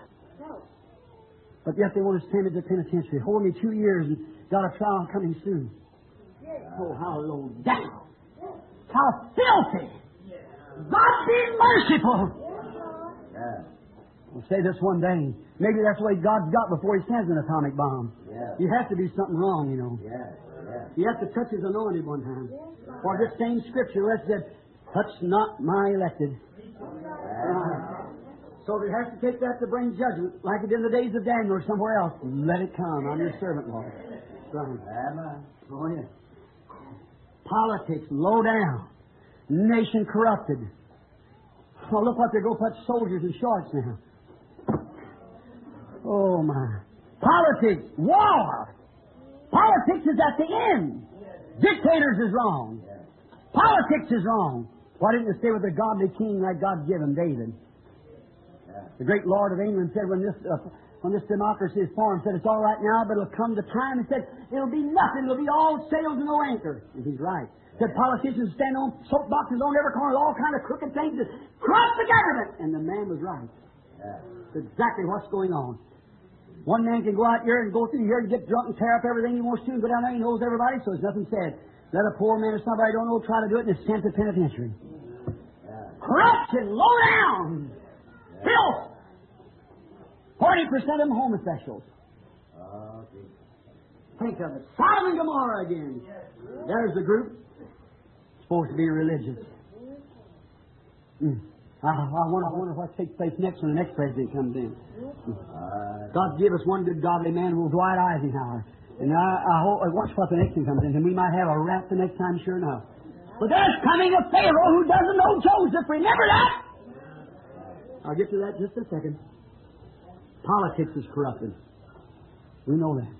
But yet they want to send me to the penitentiary. Hold me 2 years and got a trial coming soon. Oh, how low down. How filthy. God be merciful. We'll say this one day. Maybe that's the way God's got before He sends an atomic bomb. You have to do something wrong, you know. You have to touch His anointed one time. For this same Scripture, it said, touch not my elected. So if it has to take that to bring judgment, like it did in the days of Daniel or somewhere else, let it come. I'm your servant, Lord. Right. Oh, yeah. Politics, low down. Nation corrupted. Oh, look what they go put soldiers in shorts now. Oh, my. Politics, war. Politics is at the end. Dictators is wrong. Politics is wrong. Why didn't you stay with a godly king like God gave him, David? The great Lord of England said when this democracy is formed, said it's all right now, but it'll come the time. He said it'll be nothing. It'll be all sails and no anchor. And he's right. Said politicians stand on soapboxes on every corner, all kind of crooked things that corrupt the government. And the man was right. That's exactly what's going on. One man can go out here and go through here and get drunk and tear up everything he wants to and go down there. He knows everybody, so there's nothing said. Let a poor man or somebody don't know try to do it and is sent to penitentiary. Corruption, low down. Filth! 40% of them homosexuals. Think of it. Sodom and Gomorrah again. There's the group. Supposed to be religious. I wonder what takes place next when the next president comes in. God give us one good godly man who Dwight Eisenhower. And I hope, watch what the next one comes in, and we might have a rap the next time, sure enough. But there's coming a Pharaoh who doesn't know Joseph. Remember that? I'll get to that in just a second. Politics is corrupted. We know that.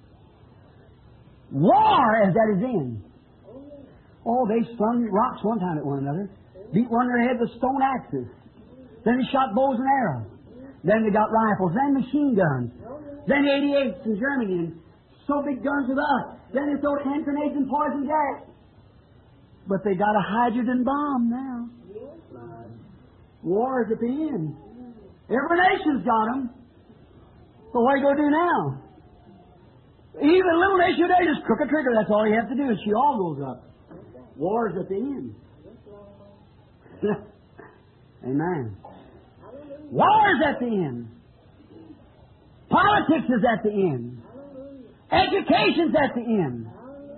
War is at its end. Oh, they slung rocks one time at one another. Beat one in their head with stone axes. Then they shot bows and arrows. Then they got rifles. Then machine guns. Then 88s in Germany. And so big guns with us. Then they throw hand grenades and poison gas. But they got a hydrogen bomb now. War is at the end. Every nation's got them. So what are you going to do now? Even a little nation today, just crook a trigger. That's all you have to do. She all goes up. War is at the end. Amen. War is at the end. Politics is at the end. Education's at the end.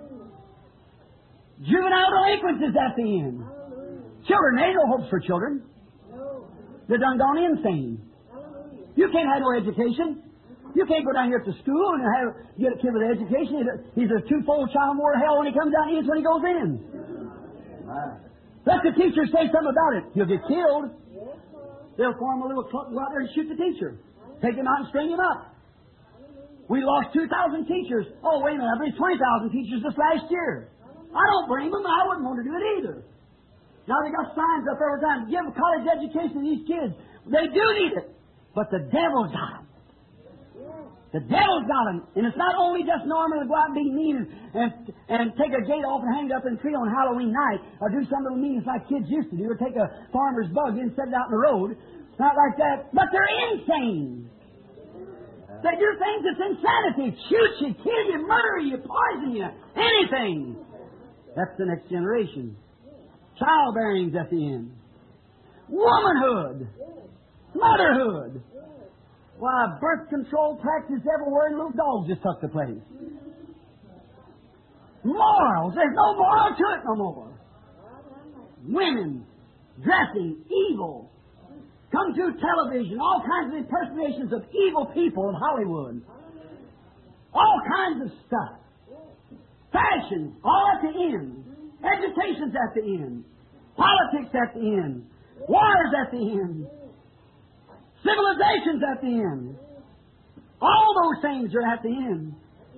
Juvenile delinquency is at the end. Children, there ain't no hopes for children. They're done gone insane. You can't have no education. You can't go down here to school and get a kid with education. He's a twofold child more of hell when he comes out and he is when he goes in. Let the teacher say something about it. He'll get killed. They'll form a little club and go out there and shoot the teacher. Take him out and string him up. We lost 2,000 teachers. Oh, wait a minute. I believe 20,000 teachers this last year. I don't blame them. I wouldn't want to do it either. Now they got signs up every time. Give a college education to these kids. They do need it. But the devil's got them. The devil's got them. And it's not only just normal to go out and be mean and take a gate off and hang it up in a tree on Halloween night or do some little meanness like kids used to do or take a farmer's bug and set it out in the road. It's not like that. But they're insane. They do things that's insanity. Shoot you, kill you, murder you, poison you, anything. That's the next generation. Childbearing's at the end. Womanhood. Motherhood. Why, birth control practice everywhere and little dogs just took the place. Morals. There's no moral to it no more. Women dressing evil. Come through television, all kinds of impersonations of evil people in Hollywood. All kinds of stuff. Fashions, all at the end. Education's at the end. Politics at the end. War's at the end. Civilization's at the end. All those things are at the end.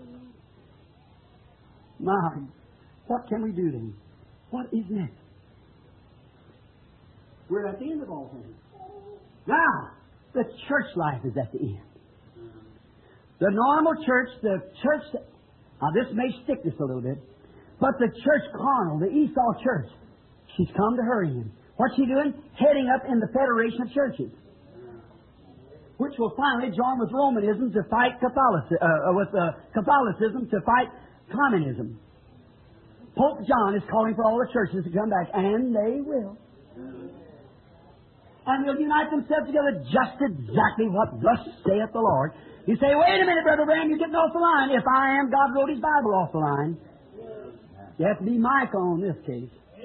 My, what can we do then? What is next? We're at the end of all things. Now, the church life is at the end. The normal church, now this may stick this a little bit, but the church carnal, the Esau church, she's come to her end. What's she doing? Heading up in the Federation of Churches, which will finally join with Romanism to fight Catholicism, to fight communism. Pope John is calling for all the churches to come back, and they will. And they'll unite themselves together just exactly what thus saith the Lord. You say, wait a minute, Brother Branham, you're getting off the line. If I am, God wrote His Bible off the line. You have to be Michael in this case.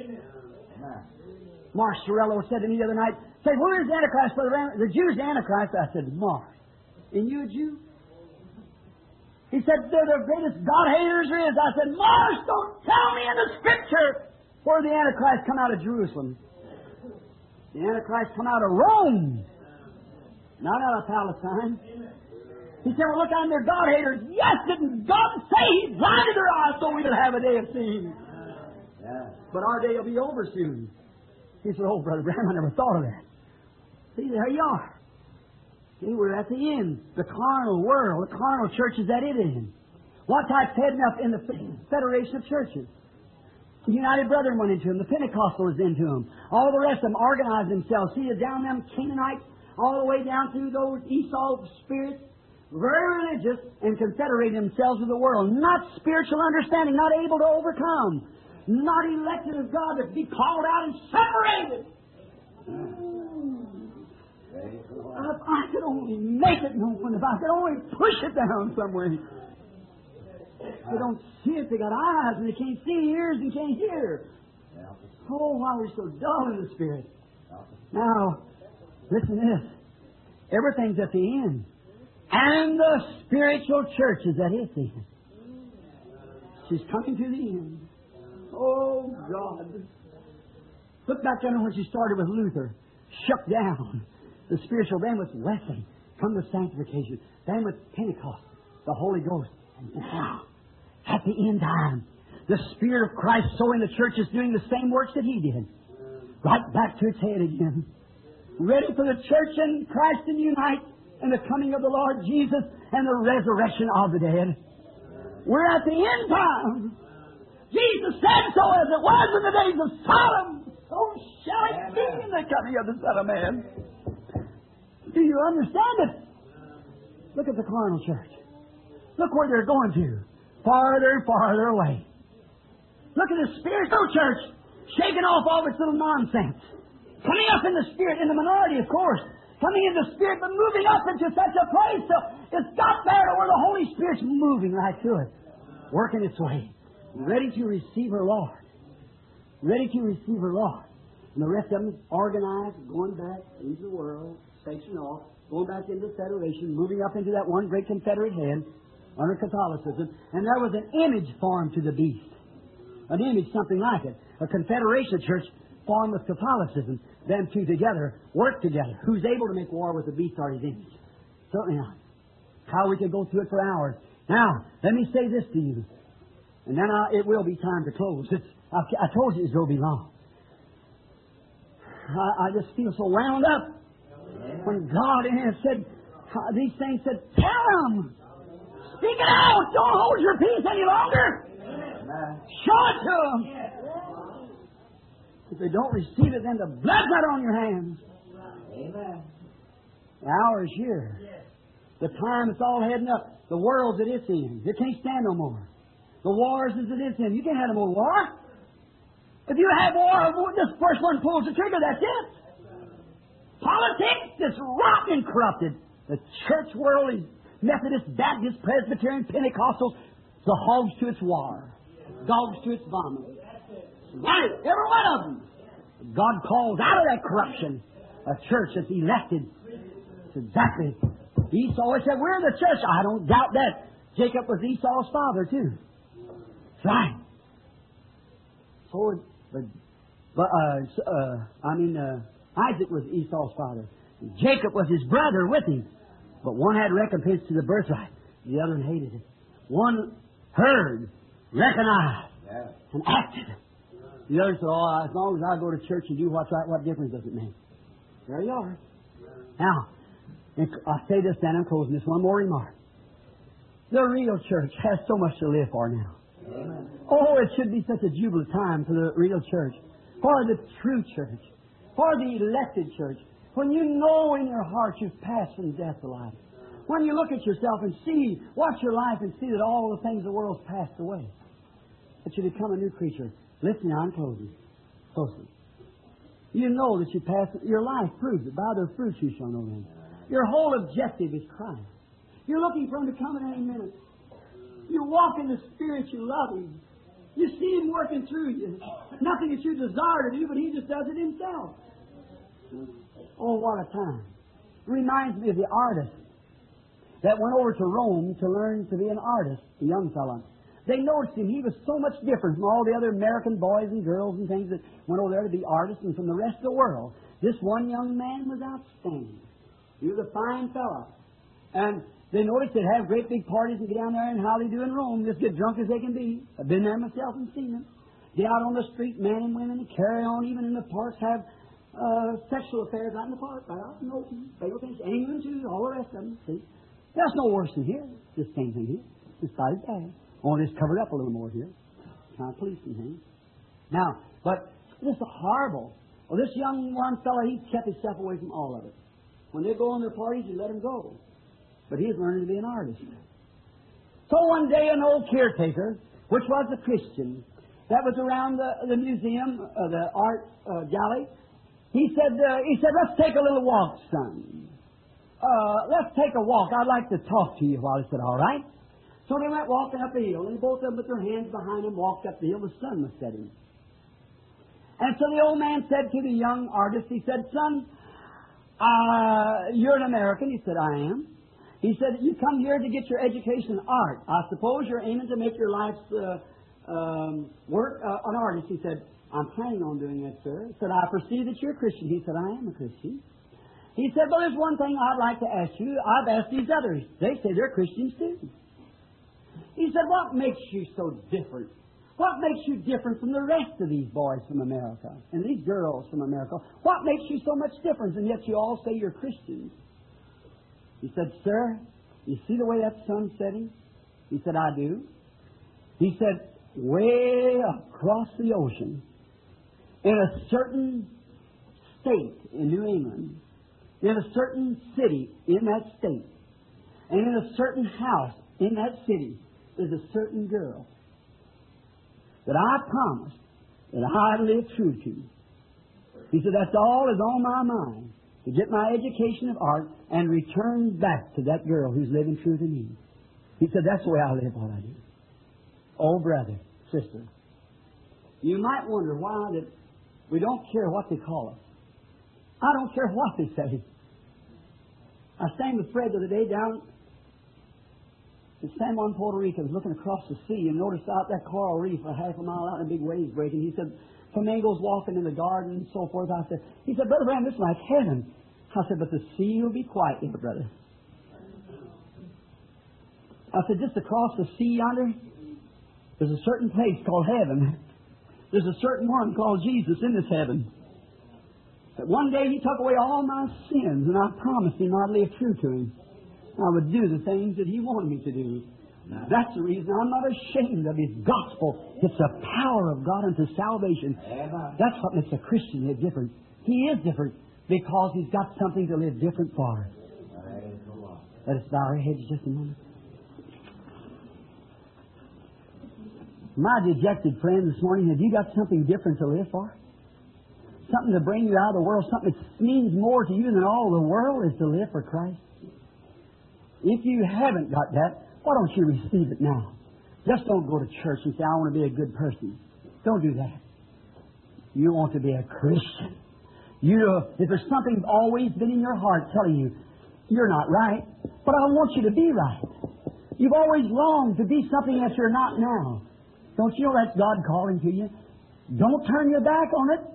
Mars Torello said to me the other night, say, where's the Antichrist, Brother Branham? The Jew's the Antichrist. I said, Mars. And you a Jew? He said, they're the greatest God-haters there is. I said, Mars, don't tell me in the Scripture where the Antichrist come out of Jerusalem. The Antichrist come out of Rome, not out of Palestine. He said, well, look, I'm their God-haters. Yes, didn't God say He blinded their eyes so we could have a day of seeing? But our day will be over soon. He said, oh, Brother Branham, I never thought of that. See, there you are. See, we're at the end. The carnal world, the carnal church is at it end. What type's heading up in the Federation of Churches? The United Brethren went into them. The Pentecostal is into them. All the rest of them organized themselves. See, down them Canaanites, all the way down through those Esau spirits, very religious, and confederating themselves with the world. Not spiritual understanding, not able to overcome. Not elected of God to be called out and separated. If I could only make it known, if I could only push it down somewhere. They don't see it. They got eyes and they can't see, ears and can't hear. Oh, why we're so dull in the spirit. Now, listen to this. Everything's at the end. And the spiritual church is at its end. She's coming to the end. Oh, God. Look back down when she started with Luther. Shook down. The spiritual, then with Wesley. Come to sanctification. Then with Pentecost. The Holy Ghost. And now, at the end time, the Spirit of Christ so in the church is doing the same works that He did. Right back to its head again. Ready for the church and Christ to unite and the coming of the Lord Jesus and the resurrection of the dead. We're at the end time. Jesus said so as it was in the days of Sodom. So shall it be in the coming of the Son of Man. Do you understand it? Look at the carnal church. Look where they're going to. Farther and farther away. Look at the spiritual church shaking off all this little nonsense. Coming up in the spirit, in the minority, of course. Coming in the spirit, but moving up into such a place so it's got there where the Holy Spirit's moving right to it. Working its way. Ready to receive her Lord. Ready to receive her Lord. And the rest of them organized, going back into the world, section off, going back into the Federation, moving up into that one great Confederate head under Catholicism. And there was an image formed to the beast. An image, something like it. A Confederation church formed with Catholicism. Them two together, work together. Who's able to make war with the beast or his image? Certainly not. How we could go through it for hours. Now, let me say this to you. And then it will be time to close. I told you it's going to be long. I just feel so wound up. When God said, these things said, tell them. Speak it out. Don't hold your peace any longer. Show it to them. If they don't receive it, then the blood's not on your hands. Amen. The hour is here. The time is all heading up. The world's at its end. It can't stand no more. The wars is at its end. You can't have no more war. If you have war, this first one pulls the trigger, that's it. Politics is rotten and corrupted. The church world is Methodist, Baptist, Presbyterian, Pentecostal. The hogs to its war. Dogs to its vomit. Right, every one of them. God calls out of that corruption a church that's elected. It's exactly. Esau said, we're the church. I don't doubt that. Jacob was Esau's father, too. That's right. So, Isaac was Esau's father. Jacob was his brother with him. But one had recompense to the birthright. The other one hated it. One heard, recognized, and acted. The other said, as long as I go to church and do what's right, what difference does it make? There you are. Now, I'll say this then, I'm closing this one more remark. The real church has so much to live for now. Amen. Oh, it should be such a jubilant time for the real church, for the true church, for the elected church. When you know in your heart you've passed from death to life. When you look at yourself and see, watch your life and see that all the things of the world's passed away. that you become a new creature. Listen now, I'm closing. Closely. You know that you pass, your life proves it. By their fruits you shall know them. Your whole objective is Christ. You're looking for Him to come in any minute. You walk in the Spirit, you love Him. You see Him working through you. Nothing that you desire to do, but He just does it Himself. Oh, what a time. It reminds me of the artist that went over to Rome to learn to be an artist, a young fellow. They noticed him. He was so much different from all the other American boys and girls and things that went over there to be artists and from the rest of the world. This one young man was outstanding. He was a fine fellow. And they noticed they'd have great big parties and get down there and how they do in Rome, just get drunk as they can be. I've been there myself and seen them. Get out on the street, men and women, and carry on even in the parks, have sexual affairs out in the park, right out in the open, bagel things, England too, all the rest of them, see. That's no worse than here. This same thing here. It's about as bad. Only it's covered up a little more here. Kind of policing things. Now, but this is horrible. Well, this young one fellow, he kept himself away from all of it. When they go on their parties, you let him go. But he's learning to be an artist. So one day, an old caretaker, which was a Christian, that was around the museum, the art gallery, he said, let's take a little walk, son. Let's take a walk. I'd like to talk to you while. He said, all right. So they went walking up the hill, and both of them with their hands behind them walked up the hill. The sun was setting. And so the old man said to the young artist, he said, son, you're an American. He said, I am. He said, you come here to get your education in art. I suppose you're aiming to make your life's work an artist. He said, I'm planning on doing that, sir. He said, I perceive that you're a Christian. He said, I am a Christian. He said, well, there's one thing I'd like to ask you. I've asked these others. They say they're Christians too. He said, what makes you so different? What makes you different from the rest of these boys from America and these girls from America? What makes you so much different, and yet you all say you're Christians? He said, sir, you see the way that sun's setting? He said, I do. He said, way across the ocean, in a certain state in New England, in a certain city in that state, and in a certain house in that city, is a certain girl that I promised that I'd live true to. He said, that's all is on my mind, to get my education of art and return back to that girl who's living true to me. He said, that's the way I live what I do. Oh, brother, sister, you might wonder why that we don't care what they call us. I don't care what they say. I sang with Fred the other day down in San Juan, Puerto Rico. I was looking across the sea and noticed out that coral reef a half a mile out and big waves breaking. He said, flamingos walking in the garden and so forth. He said, Brother Branham, this is like heaven. I said, but the sea will be quiet here, brother. I said, just across the sea yonder, there's a certain place called heaven. There's a certain one called Jesus in this heaven. But one day He took away all my sins, and I promised Him I'd live true to Him. I would do the things that He wanted me to do. That's the reason I'm not ashamed of His gospel. It's the power of God unto salvation. That's what makes a Christian live different. He is different because he's got something to live different for. Let us bow our heads just a moment. My dejected friend this morning, have you got something different to live for? Something to bring you out of the world, something that means more to you than all the world is to live for Christ? If you haven't got that, why don't you receive it now? Just don't go to church and say, I want to be a good person. Don't do that. You want to be a Christian. If there's something always been in your heart telling you, you're not right, but I want you to be right. You've always longed to be something that you're not now. Don't you know that's God calling to you? Don't turn your back on it.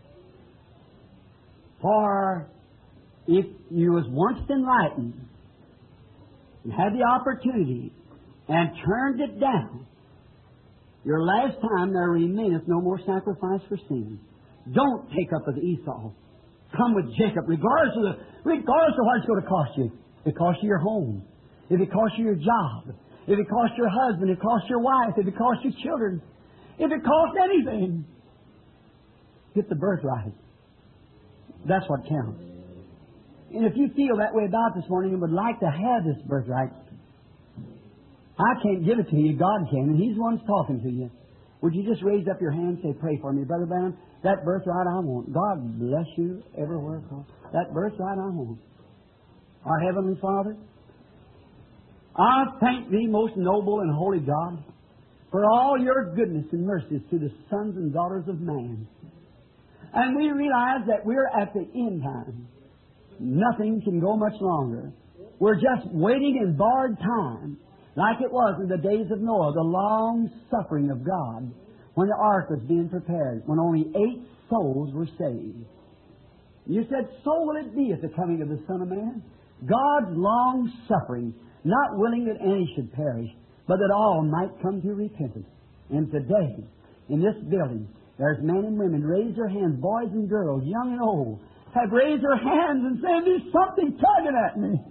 For if you was once enlightened and had the opportunity and turned it down, your last time there remaineth no more sacrifice for sin. Don't take up with Esau. Come with Jacob, regardless of what it's going to cost you. If it costs you your home, if it costs you your job, if it costs your husband, if it costs your wife, if it costs your children, if it costs anything, get the birthright. That's what counts. And if you feel that way about this morning and would like to have this birthright, I can't give it to you. God can, and He's the one talking to you. Would you just raise up your hand and say, pray for me, Brother Branham? That birthright I want. God bless you everywhere. That birthright I want. Our Heavenly Father, I thank Thee, most noble and holy God, for all Your goodness and mercies to the sons and daughters of man. And we realize that we're at the end time. Nothing can go much longer. We're just waiting in borrowed time, like it was in the days of Noah, the long suffering of God, when the ark was being prepared, when only 8 souls were saved. You said, so will it be at the coming of the Son of Man. God's long suffering, not willing that any should perish, but that all might come to repentance. And today, in this building, there's men and women raise their hands, boys and girls, young and old, have raised their hands and saying, there's something tugging at me.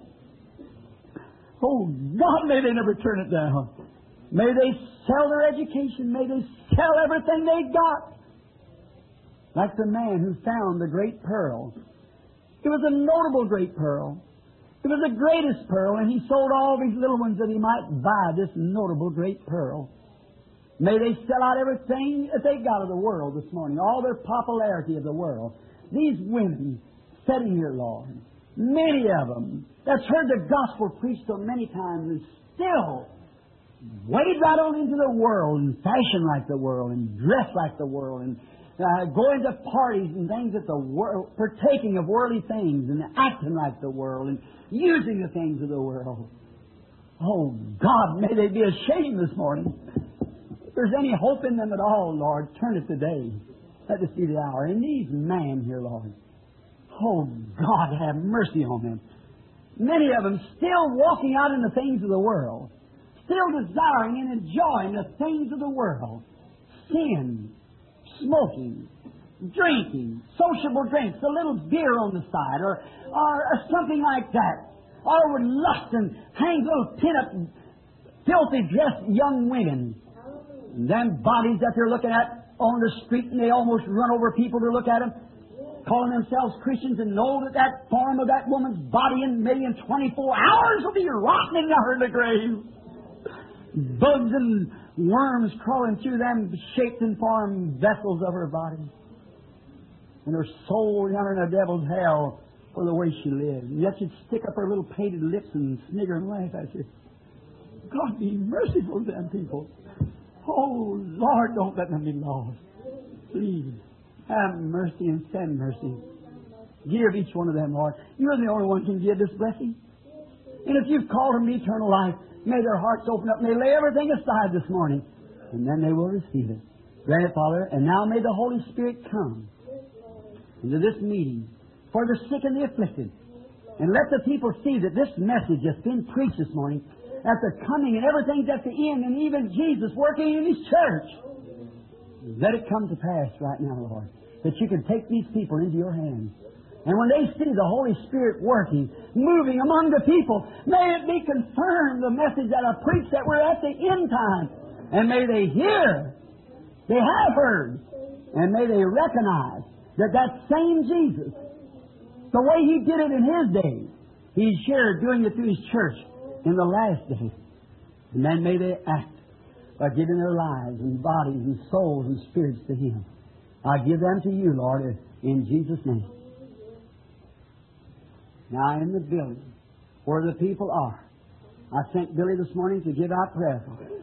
Oh, God, may they never turn it down. May they sell their education. May they sell everything they got. Like the man who found the great pearl. It was a notable great pearl. It was the greatest pearl, and he sold all these little ones that he might buy this notable great pearl. May they sell out everything that they got of the world this morning, all their popularity of the world. These women sitting here, Lord, many of them that's heard the gospel preached so many times and still wade right on into the world and fashion like the world and dress like the world and go into parties and things at the world, partaking of worldly things and acting like the world and using the things of the world. Oh, God, may they be ashamed this morning. If there's any hope in them at all, Lord, turn it today. Let us see the hour. And these men here, Lord, oh, God, have mercy on them. Many of them still walking out in the things of the world, still desiring and enjoying the things of the world. Sin, smoking, drinking, sociable drinks, a little beer on the side, or something like that. Or with lust and hang little pin-up, filthy dressed young women. And them bodies that they're looking at on the street, and they almost run over people to look at them, calling themselves Christians, and know that that form of that woman's body in maybe in 24 hours will be rotting her in the grave. Bugs and worms crawling through them shaped and formed vessels of her body. And her soul yonder in the devil's hell for the way she lived. And yet she'd stick up her little painted lips and snigger and laugh at you. God be merciful to them people. Oh, Lord, don't let them be lost. Please, have mercy and send mercy. Give each one of them, Lord. You're the only one who can give this blessing. And if you've called them to eternal life, may their hearts open up. May they lay everything aside this morning. And then they will receive it. Grant it, Father. And now may the Holy Spirit come into this meeting for the sick and the afflicted. And let the people see that this message that's been preached this morning, at the coming and everything's at the end, and even Jesus working in His church. Let it come to pass right now, Lord, that you can take these people into your hands. And when they see the Holy Spirit working, moving among the people, may it be confirmed, the message that I preached, that we're at the end time. And may they hear, they have heard, and may they recognize that that same Jesus, the way He did it in His day, He's sure doing it through His church in the last days. And then may they act by giving their lives and bodies and souls and spirits to Him. I give them to you, Lord, in Jesus' name. Now in the building where the people are, I sent Billy this morning to give out prayer for them.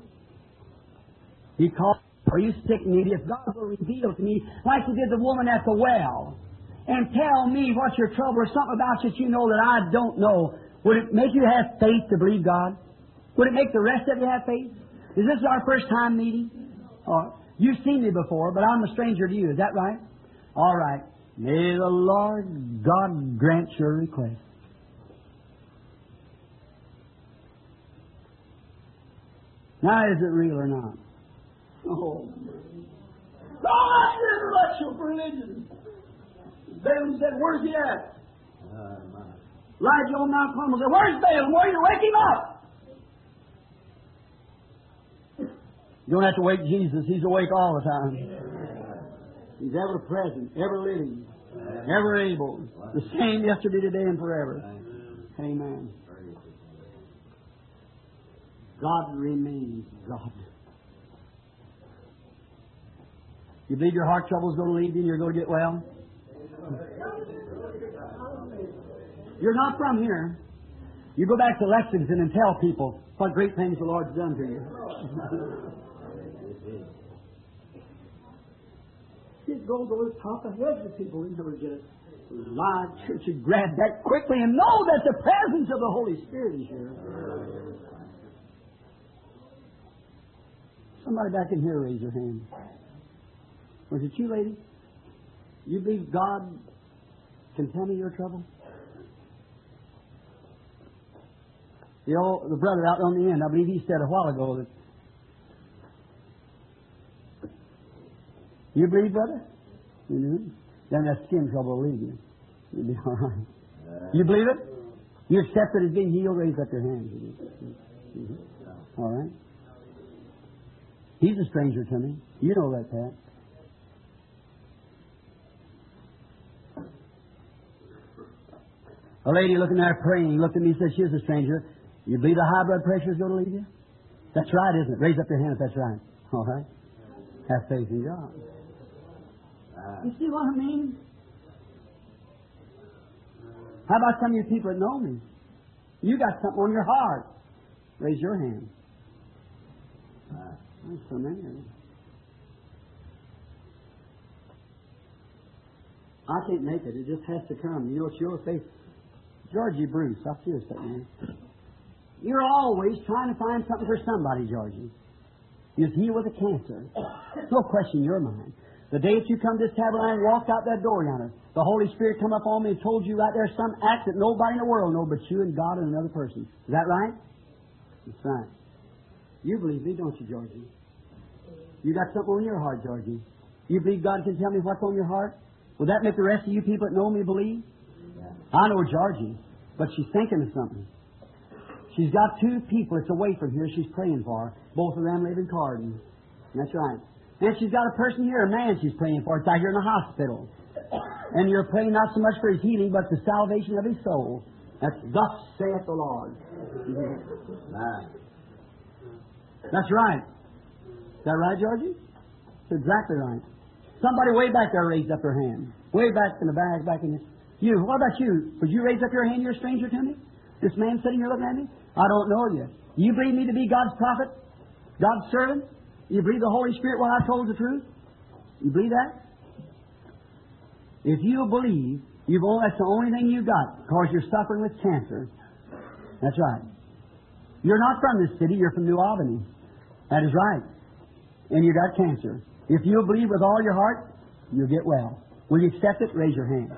He called, "Are you sick, needy? If God will reveal to me, like He did the woman at the well, and tell me what's your trouble or something about you that you know that I don't know, would it make you have faith to believe God? Would it make the rest of you have faith? Is this our first time meeting? You've seen me before, but I'm a stranger to you. Is that right? All right. May the Lord God grant your request." Now, is it real or not? Oh, God, intellectual religion. Balaam said, "Where's he at?" Elijah on Mount Carmel said, "Where's Balaam? Where are you? Wake him up." You don't have to wake Jesus. He's awake all the time. He's ever present, ever living, ever able. The same yesterday, today, and forever. Amen. God remains God. You believe your heart trouble is going to leave you and you're going to get well? You're not from here. You go back to Lexington and tell people what great things the Lord's done to you. You'd go to the top of heads to people who never get it. Live church, you grab that quickly and know that the presence of the Holy Spirit is here. Somebody back in here, raise your hand. Was it you, lady? You believe God can tell me your trouble? The brother out on the end, I believe he said a while ago that. You believe, brother? You do? Then that skin trouble will leave you. You'll be all right. You believe it? You accept that it's being healed? Raise up your hands. All right. He's a stranger to me. You know that, Pat. A lady looking there praying looked at me and said, she's a stranger. You believe the high blood pressure is going to leave you? That's right, isn't it? Raise up your hand if that's right. All right. Have faith in God. You see what I mean? How about some of you people that know me? You got something on your heart. Raise your hand. That's so many of them. I can't make it. It just has to come. You know, it's your faith. Georgie Bruce, I feel something. You're always trying to find something for somebody, Georgie. You're healed with a cancer. No question in your mind. The day that you come to this tabernacle and walked out that door yonder, the Holy Spirit come up on me and told you right there some act that nobody in the world knows but you and God and another person. Is that right? That's right. You believe me, don't you, Georgie? You got something on your heart, Georgie. You believe God can tell me what's on your heart? Will that make the rest of you people that know me believe? I know Georgie, but she's thinking of something. She's got two people that's away from here she's praying for. Both of them live in Carden. That's right. And she's got a person here, a man she's praying for. It's out here in the hospital. And you're praying not so much for his healing, but the salvation of his soul. That's thus saith the Lord. That's right. Is that right, Georgie? That's exactly right. Somebody way back there raised up their hand. Way back in the bag, back in this. You, what about you? Would you raise up your hand? You're a stranger to me? This man sitting here looking at me? I don't know you. You believe me to be God's prophet? God's servant? You believe the Holy Spirit when I told the truth? You believe that? If you believe, that's the only thing you got, because you're suffering with cancer. That's right. You're not from this city, you're from New Albany. That is right. And you got cancer. If you believe with all your heart, you'll get well. Will you accept it? Raise your hand.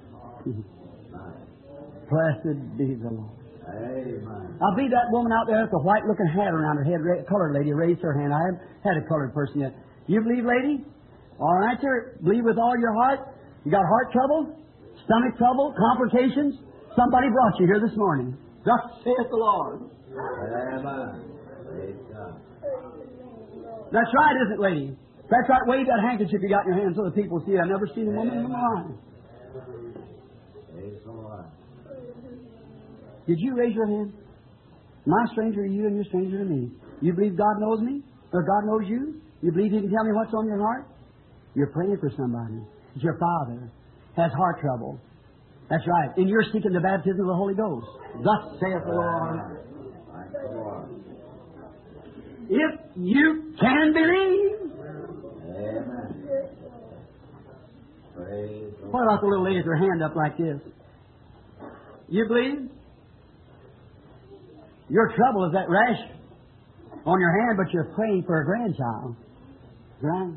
Blessed be the Lord. Amen. I believe that woman out there with the white-looking hat around her head, colored lady, raised her hand. I haven't had a colored person yet. You believe, lady? All right, sir. Believe with all your heart. You got heart trouble, stomach trouble, complications. Somebody brought you here this morning. Thus saith the Lord. Amen. That's right, isn't it, lady? That's right. Wave that handkerchief you got in your hand so the people see it. I've never seen a woman in my life. Did you raise your hand? Am I a stranger to you and you're a stranger to me? You believe God knows me? Or God knows you? You believe He can tell me what's on your heart? You're praying for somebody. It's your father. Has heart trouble. That's right. And you're seeking the baptism of the Holy Ghost. Thus saith the Lord. If you can believe. Amen. What about the little lady with her hand up like this? You believe? Your trouble is that rash on your hand, but you're praying for a grandchild. Right?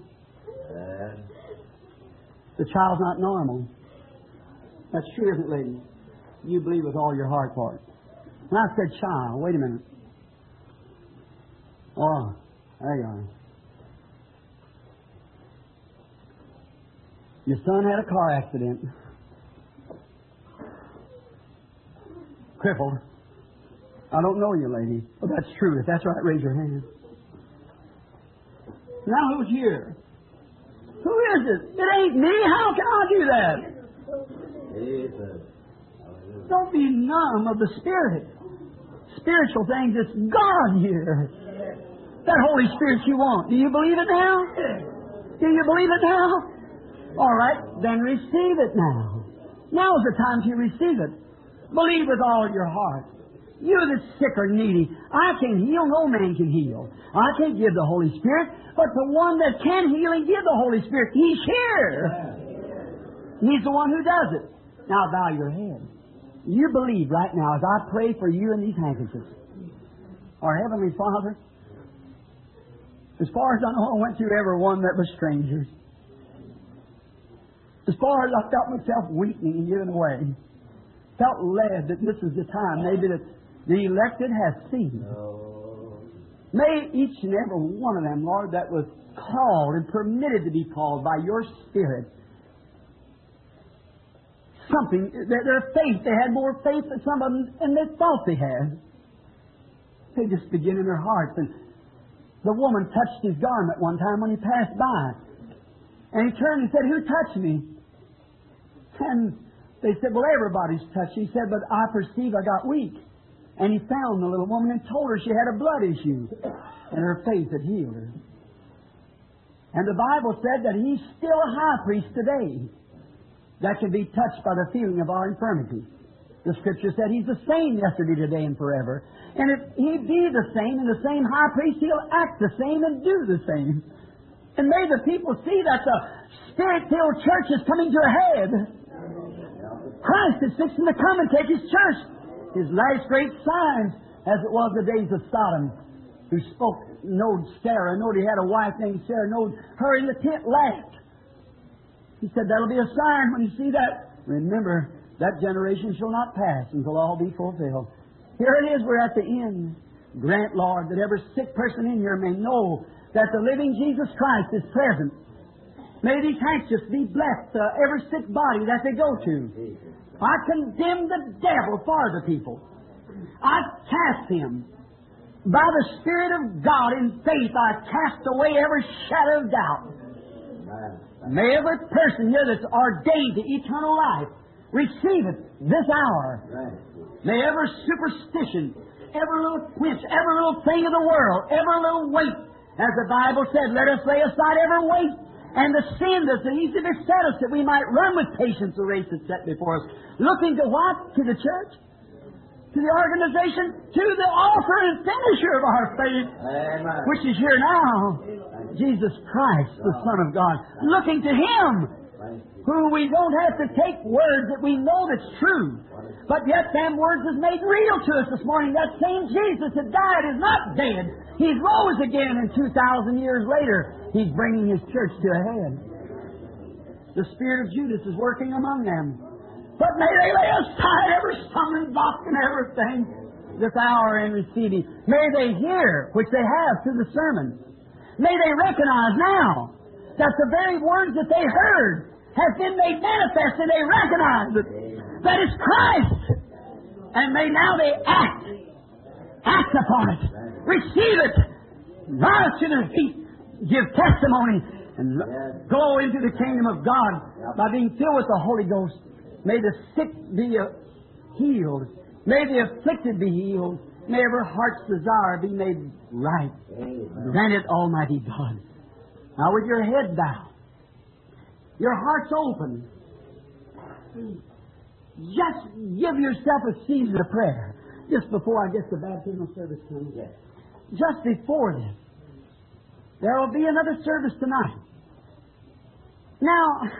The child's not normal. That's true, isn't it, lady? You believe with all your heart for it. When I said child, wait a minute. Oh, there you are. Your son had a car accident. Crippled. I don't know you, lady. But that's true. If that's right, raise your hand. Now who's here? Who is it? It ain't me. How can I do that? Don't be numb of the Spirit. Spiritual things, it's God here. That Holy Spirit you want. Do you believe it now? Do you believe it now? All right, then receive it now. Now's the time to receive it. Believe with all your heart. You that's sick or needy, I can heal, no man can heal. I can't give the Holy Spirit, but the one that can heal and give the Holy Spirit, He's here. He's the one who does it. Now bow your head. You believe right now as I pray for you in these handkerchiefs. Our Heavenly Father, as far as I know, I went through every one that was strangers. As far as I felt myself weakening and giving away, felt led that this is the time maybe that the elected has seen. May each and every one of them, Lord, that was called and permitted to be called by your Spirit, something, their faith, they had more faith than some of them than they thought they had. They just begin in their hearts. And the woman touched his garment one time when he passed by. And he turned and said, "Who touched me?" And they said, "Well, everybody's touched." He said, "But I perceive I got weak." And he found the little woman and told her she had a blood issue. And her faith had healed her. And the Bible said that He's still a high priest today that can be touched by the feeling of our infirmity. The Scripture said He's the same yesterday, today, and forever. And if He be the same and the same high priest, He'll act the same and do the same. And may the people see that the Spirit-filled church is coming to a head. Christ is fixing to come and take His church. His last great signs, as it was the days of Sodom, who spoke, knowed Sarah, knowed he had a wife named Sarah, knowed her in the tent laughed. He said, "That'll be a sign when you see that. Remember, that generation shall not pass until all be fulfilled." Here it is, we're at the end. Grant, Lord, that every sick person in here may know that the living Jesus Christ is present. May these handkerchiefs be blessed to every sick body that they go to. I condemn the devil for the people. I cast him. By the Spirit of God in faith, I cast away every shadow of doubt. May every person here that's ordained to eternal life receive it this hour. May every superstition, every little quench, every little thing of the world, every little weight, as the Bible said, let us lay aside every weight and the sin that's easy to beset us, that we might run with patience the race that's set before us. Looking to what? To the church? To the organization? To the author and finisher of our faith, Amen. Which is here now, Jesus Christ, the Son of God. Looking to Him, who we don't have to take words that we know that's true, but yet them words is made real to us this morning. That same Jesus that died is not dead. He's rose again, and 2,000 years later, He's bringing His church to a head. The spirit of Judas is working among them. But may they lay aside every stumbling block and everything this hour in receiving. May they hear, which they have through the sermon. May they recognize now that the very words that they heard have been made manifest, and they recognize it. That is Christ. And may now they act upon it, receive it, rise to their feet, give testimony, and go into the kingdom of God by being filled with the Holy Ghost. May the sick be healed. May the afflicted be healed. May every heart's desire be made right. Grant it, Almighty God. Now with your head bowed, your heart's open, just give yourself a season of prayer. Just before I get the baptismal service comes. Just before this. There will be another service tonight. Now,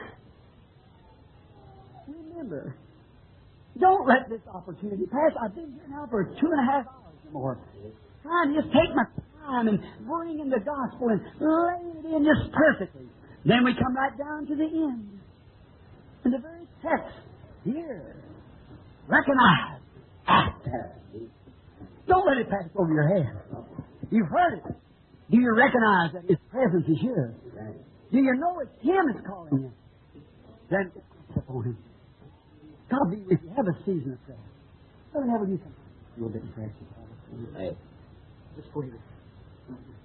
remember, don't let this opportunity pass. I've been here now for 2.5 hours or more, trying to just take my time and bring in the gospel and lay it in just perfectly. Then we come right down to the end. And the very text here, recognize, act. Don't let it pass over your head. You've heard it. Do you recognize that His presence is here? Do you know it's Him that's calling you? Then act upon Him. God be with you. Have a season of prayer. Brother Neville, you come a little bit in prayer. Just for you.